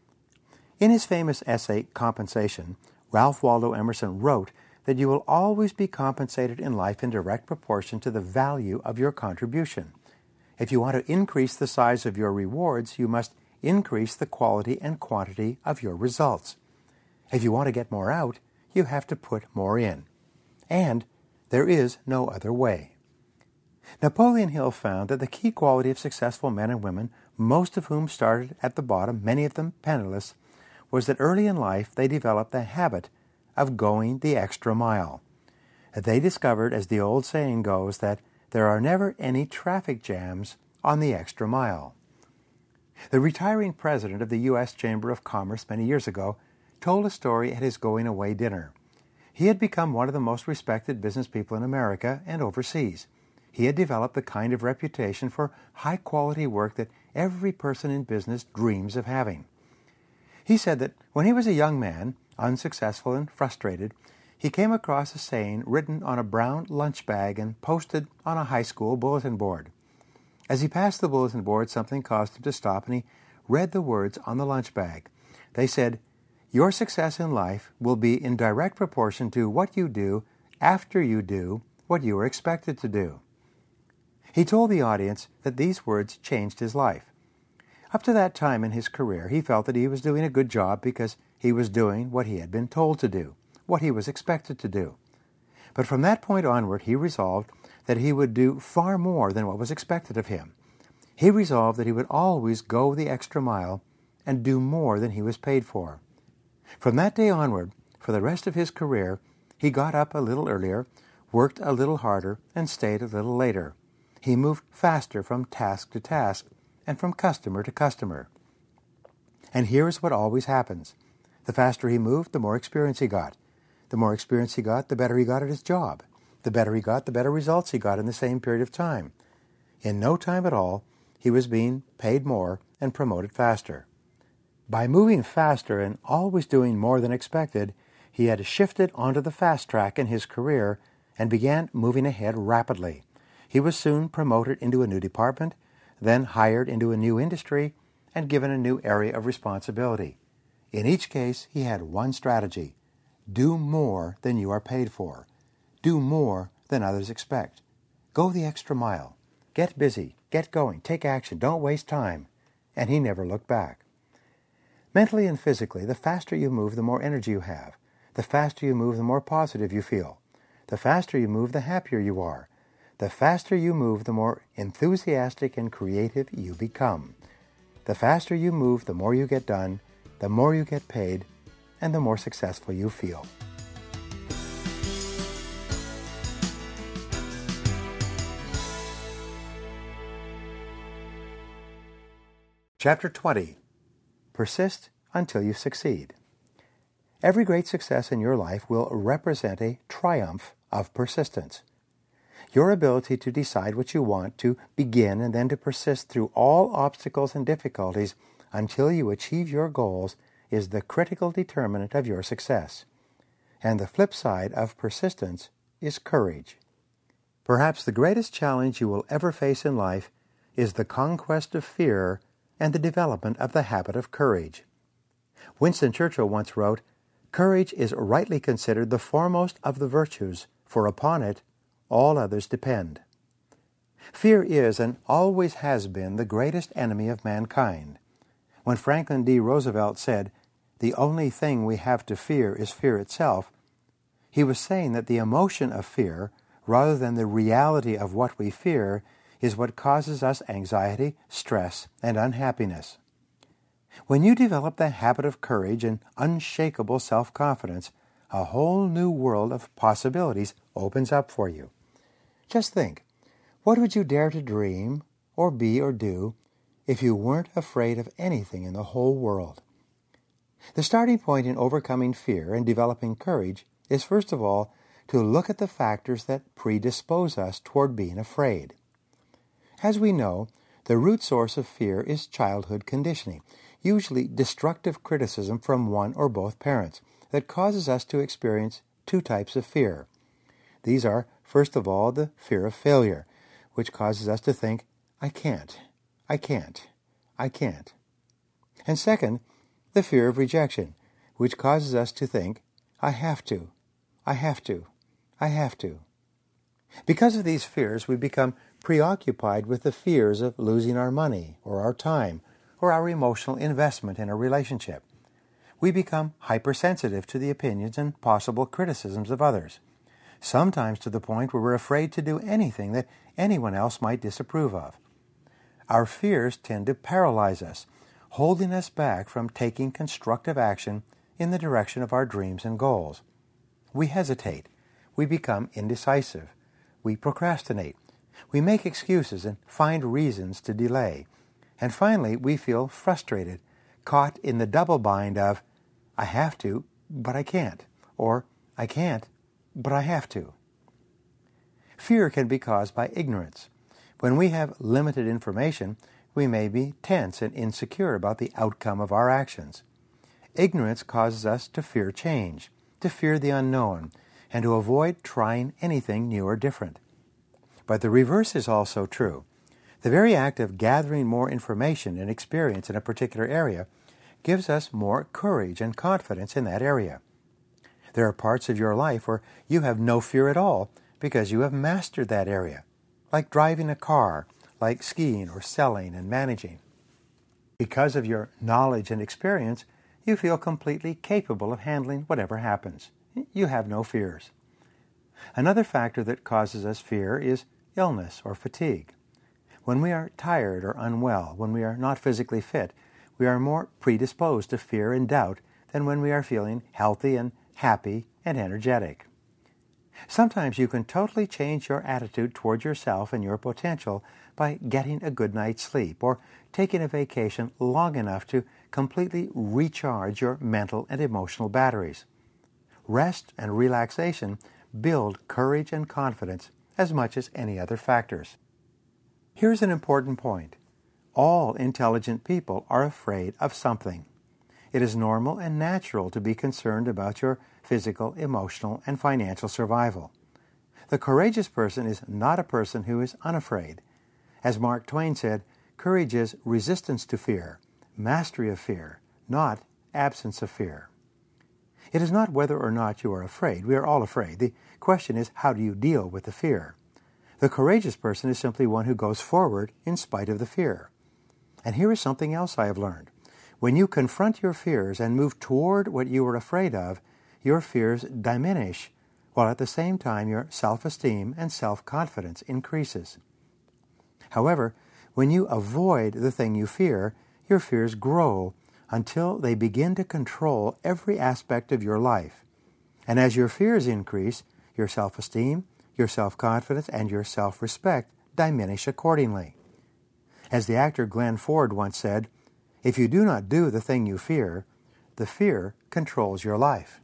In his famous essay, Compensation, Ralph Waldo Emerson wrote that you will always be compensated in life in direct proportion to the value of your contribution. If you want to increase the size of your rewards, you must increase the quality and quantity of your results. If you want to get more out, you have to put more in. And there is no other way. Napoleon Hill found that the key quality of successful men and women, most of whom started at the bottom, many of them penniless, was that early in life they developed the habit of going the extra mile. They discovered, as the old saying goes, that there are never any traffic jams on the extra mile. The retiring president of the U.S. Chamber of Commerce many years ago told a story at his going-away dinner. He had become one of the most respected business people in America and overseas. He had developed the kind of reputation for high-quality work that every person in business dreams of having. He said that when he was a young man, unsuccessful and frustrated, he came across a saying written on a brown lunch bag and posted on a high school bulletin board. As he passed the bulletin board, something caused him to stop, and he read the words on the lunch bag. They said, "Your success in life will be in direct proportion to what you do after you do what you are expected to do." He told the audience that these words changed his life. Up to that time in his career, he felt that he was doing a good job because he was doing what he had been told to do, what he was expected to do. But from that point onward, he resolved that he would do far more than what was expected of him. He resolved that he would always go the extra mile and do more than he was paid for. From that day onward, for the rest of his career, he got up a little earlier, worked a little harder, and stayed a little later. He moved faster from task to task and from customer to customer. And here is what always happens. The faster he moved, the more experience he got. The more experience he got, the better he got at his job. The better he got, the better results he got in the same period of time. In no time at all, he was being paid more and promoted faster. By moving faster and always doing more than expected, he had shifted onto the fast track in his career and began moving ahead rapidly. He was soon promoted into a new department, then hired into a new industry, and given a new area of responsibility. In each case, he had one strategy: do more than you are paid for. Do more than others expect. Go the extra mile. Get busy. Get going. Take action. Don't waste time. And he never looked back. Mentally and physically, the faster you move, the more energy you have. The faster you move, the more positive you feel. The faster you move, the happier you are. The faster you move, the more enthusiastic and creative you become. The faster you move, the more you get done, the more you get paid, and the more successful you feel. Chapter 20. Persist until you succeed. Every great success in your life will represent a triumph of persistence. Your ability to decide what you want, to begin, and then to persist through all obstacles and difficulties until you achieve your goals is the critical determinant of your success. And the flip side of persistence is courage. Perhaps the greatest challenge you will ever face in life is the conquest of fear and the development of the habit of courage. Winston Churchill once wrote, "Courage is rightly considered the foremost of the virtues, for upon it all others depend." Fear is and always has been the greatest enemy of mankind. When Franklin D. Roosevelt said, "The only thing we have to fear is fear itself," he was saying that the emotion of fear, rather than the reality of what we fear, is what causes us anxiety, stress, and unhappiness. When you develop the habit of courage and unshakable self-confidence, a whole new world of possibilities opens up for you. Just think, what would you dare to dream, or be, or do, if you weren't afraid of anything in the whole world? The starting point in overcoming fear and developing courage is first of all to look at the factors that predispose us toward being afraid. As we know, the root source of fear is childhood conditioning, usually destructive criticism from one or both parents, that causes us to experience two types of fear. These are, first of all, the fear of failure, which causes us to think, I can't. And second, the fear of rejection, which causes us to think, I have to. Because of these fears, we become preoccupied with the fears of losing our money or our time or our emotional investment in a relationship. We become hypersensitive to the opinions and possible criticisms of others, sometimes to the point where we're afraid to do anything that anyone else might disapprove of. Our fears tend to paralyze us, holding us back from taking constructive action in the direction of our dreams and goals. We hesitate. We become indecisive. We procrastinate. We make excuses and find reasons to delay. And finally, we feel frustrated, caught in the double bind of, I have to, but I can't, or I can't, but I have to. Fear can be caused by ignorance. When we have limited information, we may be tense and insecure about the outcome of our actions. Ignorance causes us to fear change, to fear the unknown, and to avoid trying anything new or different. But the reverse is also true. The very act of gathering more information and experience in a particular area gives us more courage and confidence in that area. There are parts of your life where you have no fear at all because you have mastered that area, like driving a car, like skiing or selling and managing. Because of your knowledge and experience, you feel completely capable of handling whatever happens. You have no fears. Another factor that causes us fear is illness or fatigue. When we are tired or unwell, when we are not physically fit, we are more predisposed to fear and doubt than when we are feeling healthy and happy and energetic. Sometimes you can totally change your attitude toward yourself and your potential by getting a good night's sleep or taking a vacation long enough to completely recharge your mental and emotional batteries. Rest and relaxation build courage and confidence as much as any other factors. Here's an important point. All intelligent people are afraid of something. It is normal and natural to be concerned about your physical, emotional, and financial survival. The courageous person is not a person who is unafraid. As Mark Twain said, courage is resistance to fear, mastery of fear, not absence of fear. It is not whether or not you are afraid. We are all afraid. The question is, how do you deal with the fear? The courageous person is simply one who goes forward in spite of the fear. And here is something else I have learned. When you confront your fears and move toward what you were afraid of, your fears diminish, while at the same time your self-esteem and self-confidence increases. However, when you avoid the thing you fear, your fears grow until they begin to control every aspect of your life. And as your fears increase, your self-esteem, your self-confidence, and your self-respect diminish accordingly. As the actor Glenn Ford once said, if you do not do the thing you fear, the fear controls your life.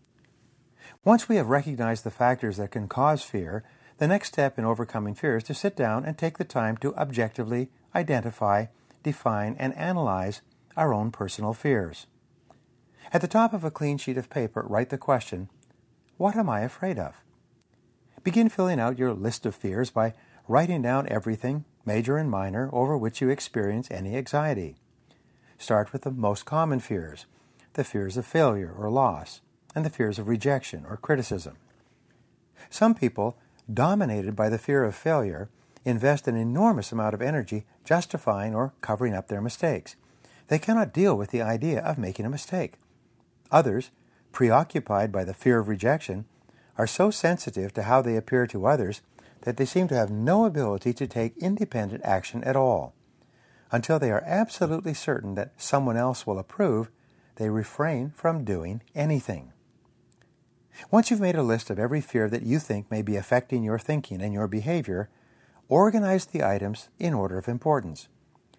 Once we have recognized the factors that can cause fear, the next step in overcoming fear is to sit down and take the time to objectively identify, define, and analyze our own personal fears. At the top of a clean sheet of paper, write the question, what am I afraid of? Begin filling out your list of fears by writing down everything, major and minor, over which you experience any anxiety. Start with the most common fears, the fears of failure or loss, and the fears of rejection or criticism. Some people, dominated by the fear of failure, invest an enormous amount of energy justifying or covering up their mistakes. They cannot deal with the idea of making a mistake. Others, preoccupied by the fear of rejection, are so sensitive to how they appear to others that they seem to have no ability to take independent action at all. Until they are absolutely certain that someone else will approve, they refrain from doing anything. Once you've made a list of every fear that you think may be affecting your thinking and your behavior, organize the items in order of importance.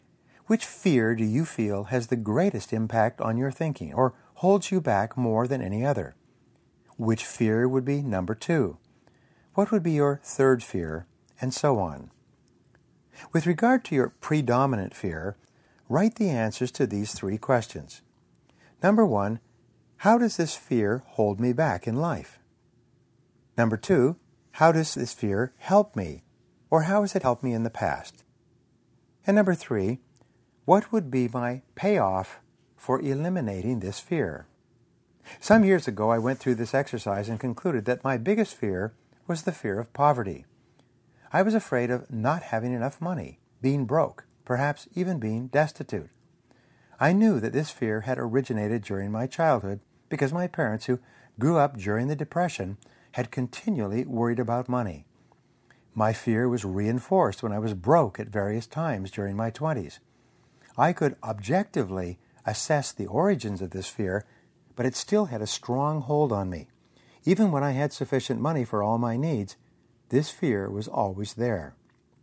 Which fear do you feel has the greatest impact on your thinking or holds you back more than any other? Which fear would be number 2? What would be your third fear? And so on. With regard to your predominant fear, write the answers to these 3 questions. Number 1, how does this fear hold me back in life? Number 2, how does this fear help me? Or how has it helped me in the past? And number 3, what would be my payoff for eliminating this fear? Some years ago, I went through this exercise and concluded that my biggest fear was the fear of poverty. I was afraid of not having enough money, being broke, perhaps even being destitute. I knew that this fear had originated during my childhood because my parents, who grew up during the Depression, had continually worried about money. My fear was reinforced when I was broke at various times during my 20s. I could objectively assess the origins of this fear, but it still had a strong hold on me. Even when I had sufficient money for all my needs, this fear was always there.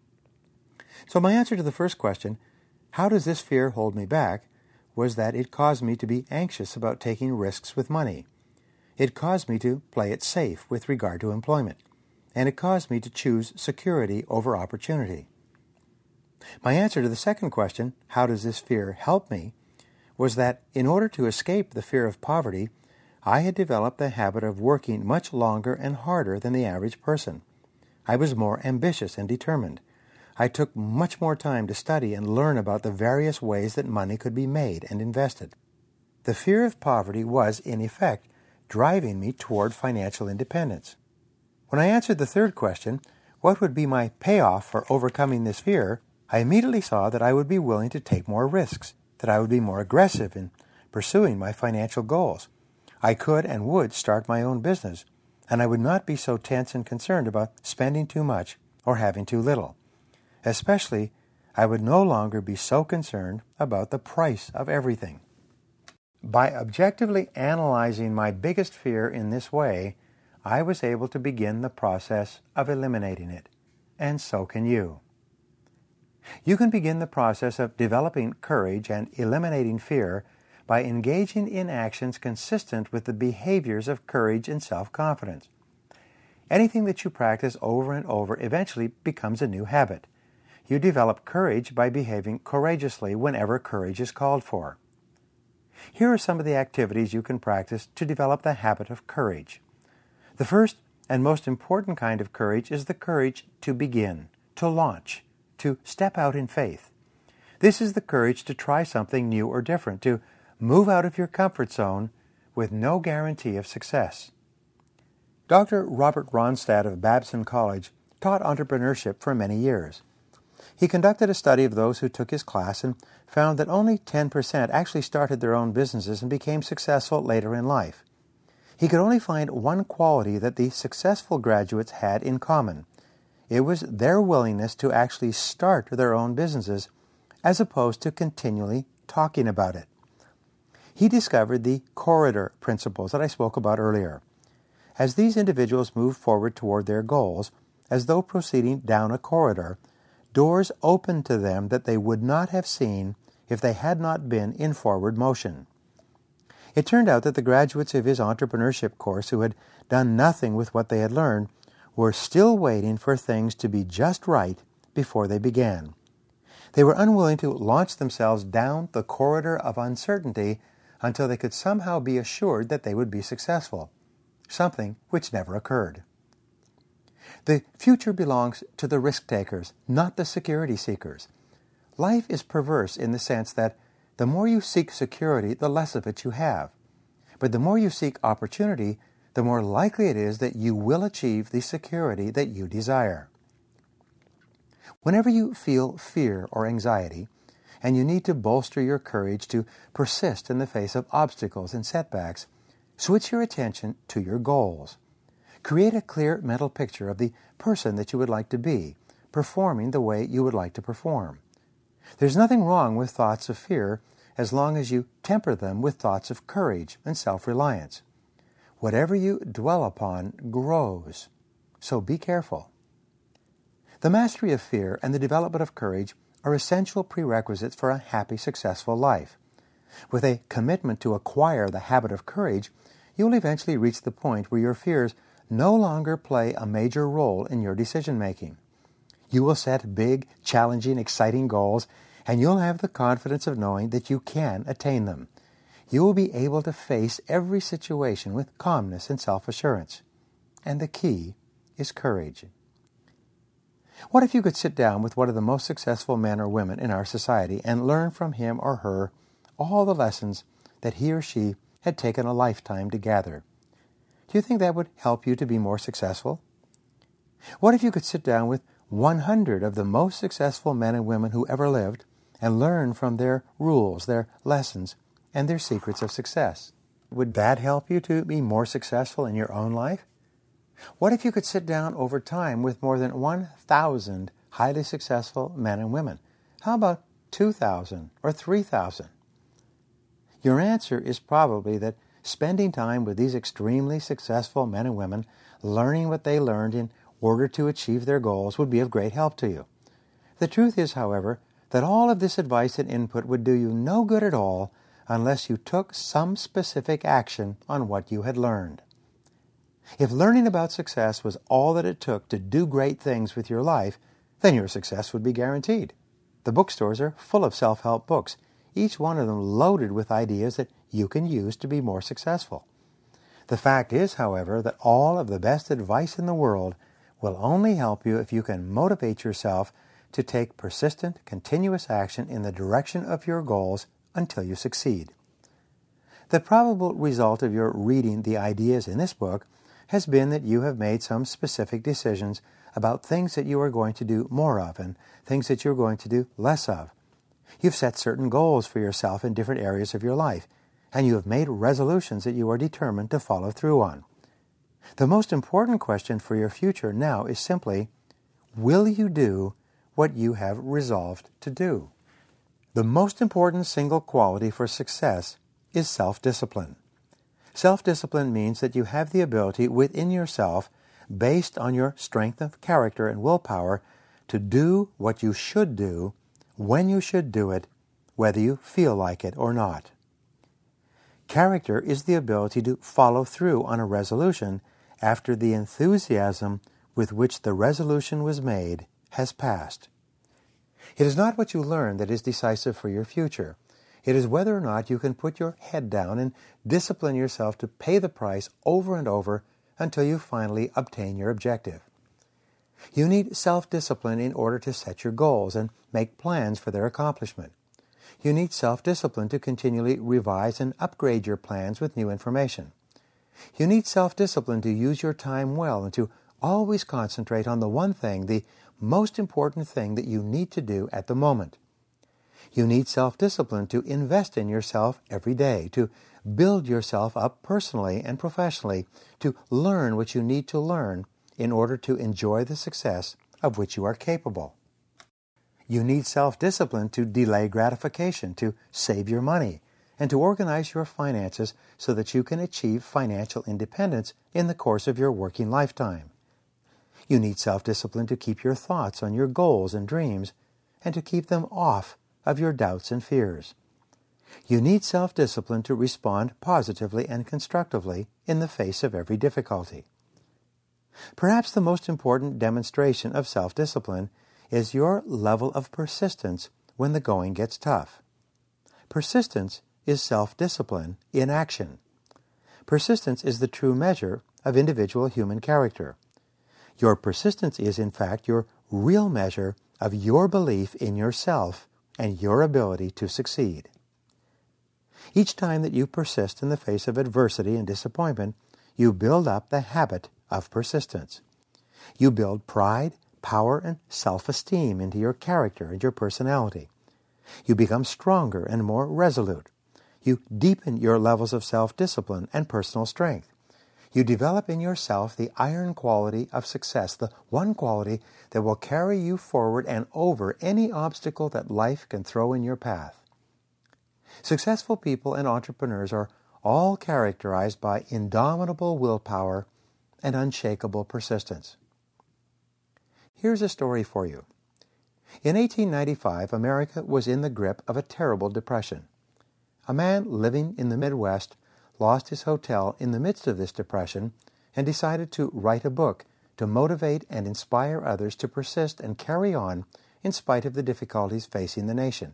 So my answer to the first question, how does this fear hold me back, was that it caused me to be anxious about taking risks with money. It caused me to play it safe with regard to employment, and it caused me to choose security over opportunity. My answer to the second question, how does this fear help me, was that in order to escape the fear of poverty, I had developed the habit of working much longer and harder than the average person. I was more ambitious and determined. I took much more time to study and learn about the various ways that money could be made and invested. The fear of poverty was, in effect, driving me toward financial independence. When I answered the third question, what would be my payoff for overcoming this fear, I immediately saw that I would be willing to take more risks, that I would be more aggressive in pursuing my financial goals. I could and would start my own business, and I would not be so tense and concerned about spending too much or having too little. Especially, I would no longer be so concerned about the price of everything. By objectively analyzing my biggest fear in this way, I was able to begin the process of eliminating it, and so can you. You can begin the process of developing courage and eliminating fear by engaging in actions consistent with the behaviors of courage and self-confidence. Anything that you practice over and over eventually becomes a new habit. You develop courage by behaving courageously whenever courage is called for. Here are some of the activities you can practice to develop the habit of courage. The first and most important kind of courage is the courage to begin, to launch, to step out in faith. This is the courage to try something new or different, to move out of your comfort zone with no guarantee of success. Dr. Robert Ronstadt of Babson College taught entrepreneurship for many years. He conducted a study of those who took his class and found that only 10% actually started their own businesses and became successful later in life. He could only find one quality that the successful graduates had in common. It was their willingness to actually start their own businesses as opposed to continually talking about it. He discovered the corridor principles that I spoke about earlier. As these individuals moved forward toward their goals, as though proceeding down a corridor, doors opened to them that they would not have seen if they had not been in forward motion. It turned out that the graduates of his entrepreneurship course who had done nothing with what they had learned were still waiting for things to be just right before they began. They were unwilling to launch themselves down the corridor of uncertainty until they could somehow be assured that they would be successful, something which never occurred. The future belongs to the risk-takers, not the security seekers. Life is perverse in the sense that the more you seek security, the less of it you have. But the more you seek opportunity, the more likely it is that you will achieve the security that you desire. Whenever you feel fear or anxiety, and you need to bolster your courage to persist in the face of obstacles and setbacks, switch your attention to your goals. Create a clear mental picture of the person that you would like to be, performing the way you would like to perform. There's nothing wrong with thoughts of fear as long as you temper them with thoughts of courage and self-reliance. Whatever you dwell upon grows, so be careful. The mastery of fear and the development of courage are essential prerequisites for a happy, successful life. With a commitment to acquire the habit of courage, you will eventually reach the point where your fears no longer play a major role in your decision-making. You will set big, challenging, exciting goals, and you'll have the confidence of knowing that you can attain them. You will be able to face every situation with calmness and self-assurance. And the key is courage. What if you could sit down with one of the most successful men or women in our society and learn from him or her all the lessons that he or she had taken a lifetime to gather? Do you think that would help you to be more successful? What if you could sit down with 100 of the most successful men and women who ever lived and learn from their rules, their lessons, and their secrets of success? Would that help you to be more successful in your own life? What if you could sit down over time with more than 1,000 highly successful men and women? How about 2,000 or 3,000? Your answer is probably that spending time with these extremely successful men and women, learning what they learned in order to achieve their goals, would be of great help to you. The truth is, however, that all of this advice and input would do you no good at all unless you took some specific action on what you had learned. If learning about success was all that it took to do great things with your life, then your success would be guaranteed. The bookstores are full of self-help books, each one of them loaded with ideas that you can use to be more successful. The fact is, however, that all of the best advice in the world will only help you if you can motivate yourself to take persistent, continuous action in the direction of your goals until you succeed. The probable result of your reading the ideas in this book has been that you have made some specific decisions about things that you are going to do more of and things that you're going to do less of. You've set certain goals for yourself in different areas of your life, and you have made resolutions that you are determined to follow through on. The most important question for your future now is simply, will you do what you have resolved to do? The most important single quality for success is self-discipline. Self-discipline means that you have the ability within yourself, based on your strength of character and willpower, to do what you should do, when you should do it, whether you feel like it or not. Character is the ability to follow through on a resolution after the enthusiasm with which the resolution was made has passed. It is not what you learn that is decisive for your future. It is whether or not you can put your head down and discipline yourself to pay the price over and over until you finally obtain your objective. You need self-discipline in order to set your goals and make plans for their accomplishment. You need self-discipline to continually revise and upgrade your plans with new information. You need self-discipline to use your time well and to always concentrate on the one thing, the most important thing that you need to do at the moment. You need self-discipline to invest in yourself every day, to build yourself up personally and professionally, to learn what you need to learn in order to enjoy the success of which you are capable. You need self-discipline to delay gratification, to save your money, and to organize your finances so that you can achieve financial independence in the course of your working lifetime. You need self-discipline to keep your thoughts on your goals and dreams, and to keep them off of your doubts and fears. You need self-discipline to respond positively and constructively in the face of every difficulty. Perhaps the most important demonstration of self-discipline is your level of persistence when the going gets tough. Persistence is self-discipline in action. Persistence is the true measure of individual human character. Your persistence is, in fact, your real measure of your belief in yourself and your ability to succeed. Each time that you persist in the face of adversity and disappointment, you build up the habit of persistence. You build pride, power, and self-esteem into your character and your personality. You become stronger and more resolute. You deepen your levels of self-discipline and personal strength. You develop in yourself the iron quality of success, the one quality that will carry you forward and over any obstacle that life can throw in your path. Successful people and entrepreneurs are all characterized by indomitable willpower and unshakable persistence. Here's a story for you. In 1895, America was in the grip of a terrible depression. A man living in the Midwest lost his hotel in the midst of this depression and decided to write a book to motivate and inspire others to persist and carry on in spite of the difficulties facing the nation.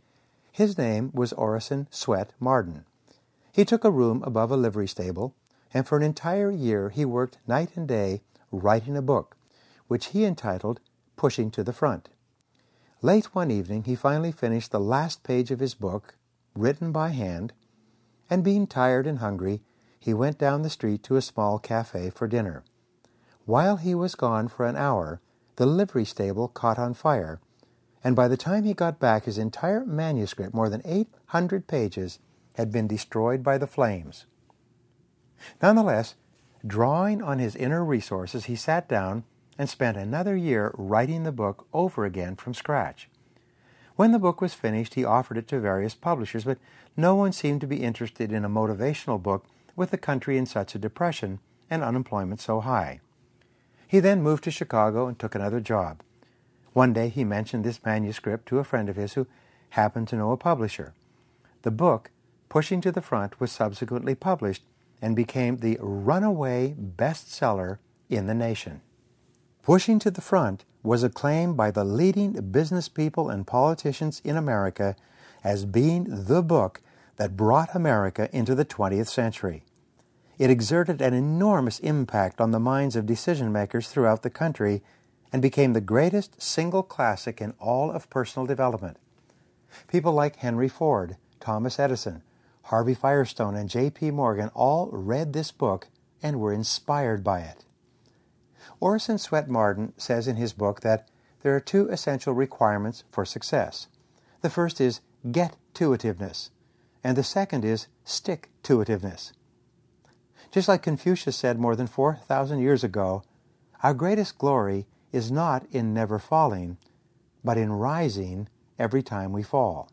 His name was Orison Swett Marden. He took a room above a livery stable, and for an entire year he worked night and day writing a book, which he entitled Pushing to the Front. Late one evening he finally finished the last page of his book, written by hand, and being tired and hungry, he went down the street to a small cafe for dinner. While he was gone for an hour, the livery stable caught on fire, and by the time he got back, his entire manuscript, more than 800 pages, had been destroyed by the flames. Nonetheless, drawing on his inner resources, he sat down and spent another year writing the book over again from scratch. When the book was finished, he offered it to various publishers, but no one seemed to be interested in a motivational book with the country in such a depression and unemployment so high. He then moved to Chicago and took another job. One day he mentioned this manuscript to a friend of his who happened to know a publisher. The book, Pushing to the Front, was subsequently published and became the runaway bestseller in the nation. Pushing to the Front was acclaimed by the leading business people and politicians in America as being the book that brought America into the 20th century. It exerted an enormous impact on the minds of decision-makers throughout the country and became the greatest single classic in all of personal development. People like Henry Ford, Thomas Edison, Harvey Firestone, and J.P. Morgan all read this book and were inspired by it. Orison Swett Marden says in his book that there are two essential requirements for success. The first is get-to-itiveness, and the second is stick-to-itiveness. Just like Confucius said more than 4,000 years ago, our greatest glory is not in never falling, but in rising every time we fall.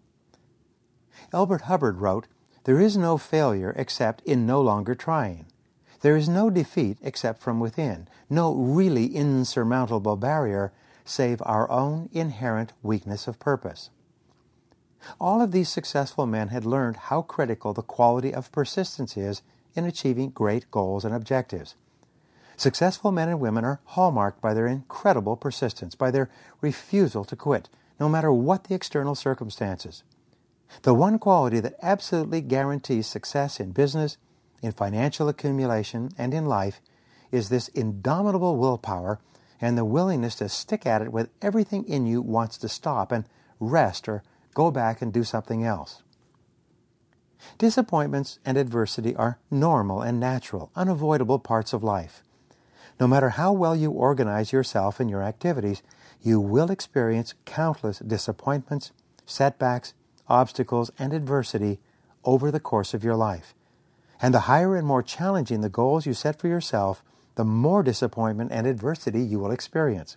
Elbert Hubbard wrote, "There is no failure except in no longer trying. There is no defeat except from within, no really insurmountable barrier save our own inherent weakness of purpose." All of these successful men had learned how critical the quality of persistence is in achieving great goals and objectives. Successful men and women are hallmarked by their incredible persistence, by their refusal to quit, no matter what the external circumstances. The one quality that absolutely guarantees success in business, in financial accumulation, and in life is this indomitable willpower and the willingness to stick at it when everything in you wants to stop and rest or go back and do something else. Disappointments and adversity are normal and natural, unavoidable parts of life. No matter how well you organize yourself and your activities, you will experience countless disappointments, setbacks, obstacles, and adversity over the course of your life. And the higher and more challenging the goals you set for yourself, the more disappointment and adversity you will experience.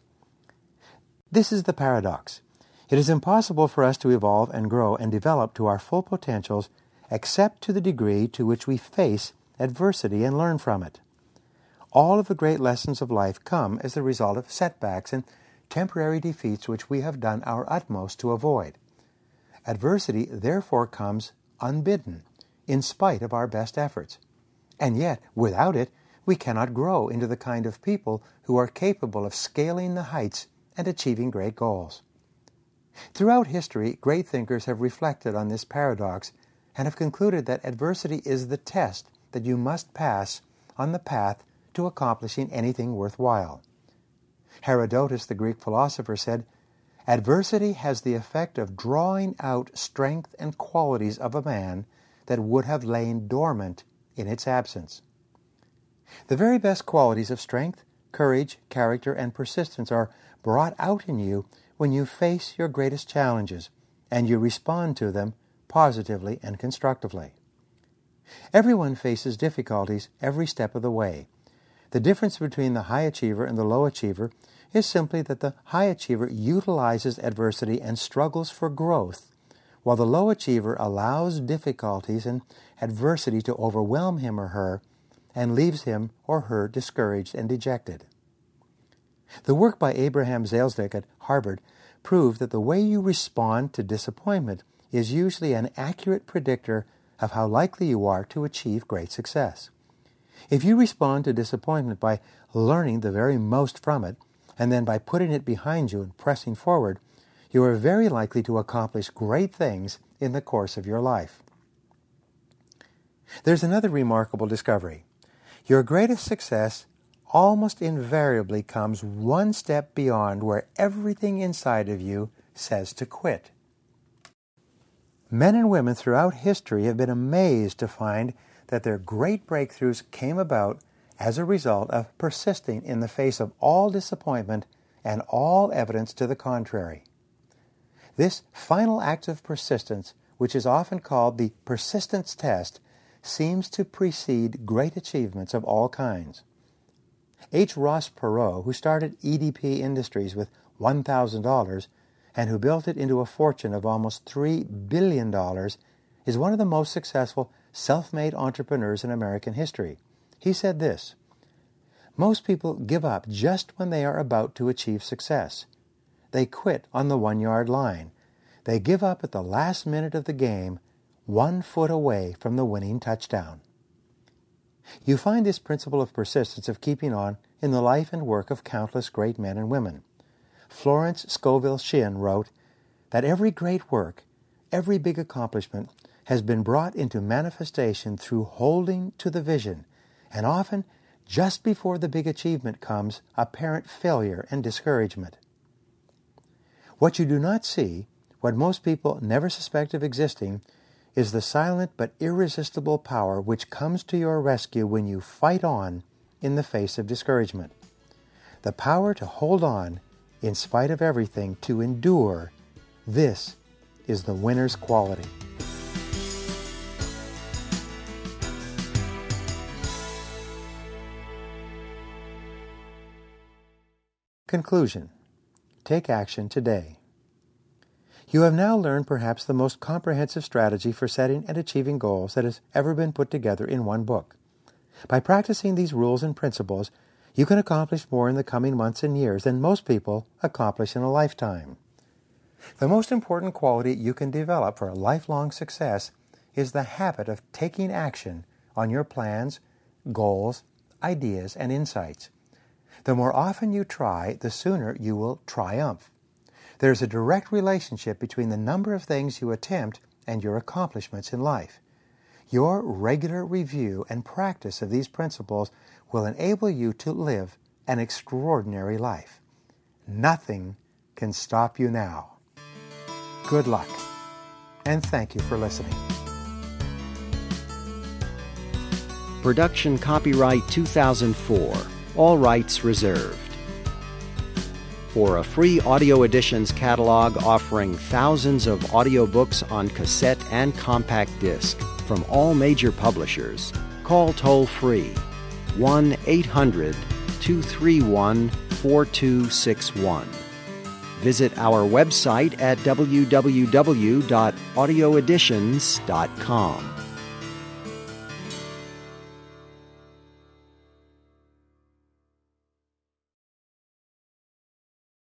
This is the paradox. It is impossible for us to evolve and grow and develop to our full potentials except to the degree to which we face adversity and learn from it. All of the great lessons of life come as the result of setbacks and temporary defeats which we have done our utmost to avoid. Adversity therefore comes unbidden, in spite of our best efforts. And yet, without it, we cannot grow into the kind of people who are capable of scaling the heights and achieving great goals. Throughout history, great thinkers have reflected on this paradox and have concluded that adversity is the test that you must pass on the path to accomplishing anything worthwhile. Herodotus, the Greek philosopher, said, "Adversity has the effect of drawing out strength and qualities of a man that would have lain dormant in its absence." The very best qualities of strength, courage, character, and persistence are brought out in you when you face your greatest challenges and you respond to them positively and constructively. Everyone faces difficulties every step of the way. The difference between the high achiever and the low achiever is simply that the high achiever utilizes adversity and struggles for growth, while the low achiever allows difficulties and adversity to overwhelm him or her and leaves him or her discouraged and dejected. The work by Abraham Zalesnik at Harvard prove that the way you respond to disappointment is usually an accurate predictor of how likely you are to achieve great success. If you respond to disappointment by learning the very most from it, and then by putting it behind you and pressing forward, you are very likely to accomplish great things in the course of your life. There's another remarkable discovery. Your greatest success almost invariably comes one step beyond where everything inside of you says to quit. Men and women throughout history have been amazed to find that their great breakthroughs came about as a result of persisting in the face of all disappointment and all evidence to the contrary. This final act of persistence, which is often called the persistence test, seems to precede great achievements of all kinds. H. Ross Perot, who started EDP Industries with $1,000 and who built it into a fortune of almost $3 billion, is one of the most successful self-made entrepreneurs in American history. He said this, "Most people give up just when they are about to achieve success. They quit on the 1-yard line. They give up at the last minute of the game, 1 foot away from the winning touchdown." You find this principle of persistence of keeping on in the life and work of countless great men and women. Florence Scovel Shinn wrote that every great work, every big accomplishment has been brought into manifestation through holding to the vision, and often, just before the big achievement comes, apparent failure and discouragement. What you do not see, what most people never suspect of existing, is the silent but irresistible power which comes to your rescue when you fight on in the face of discouragement. The power to hold on in spite of everything, to endure. This is the winner's quality. Conclusion. Take action today. You have now learned perhaps the most comprehensive strategy for setting and achieving goals that has ever been put together in one book. By practicing these rules and principles, you can accomplish more in the coming months and years than most people accomplish in a lifetime. The most important quality you can develop for a lifelong success is the habit of taking action on your plans, goals, ideas, and insights. The more often you try, the sooner you will triumph. There's a direct relationship between the number of things you attempt and your accomplishments in life. Your regular review and practice of these principles will enable you to live an extraordinary life. Nothing can stop you now. Good luck, and thank you for listening. Production copyright 2004. All rights reserved. For a free Audio Editions catalog offering thousands of audiobooks on cassette and compact disc from all major publishers, call toll-free 1-800-231-4261. Visit our website at www.audioeditions.com.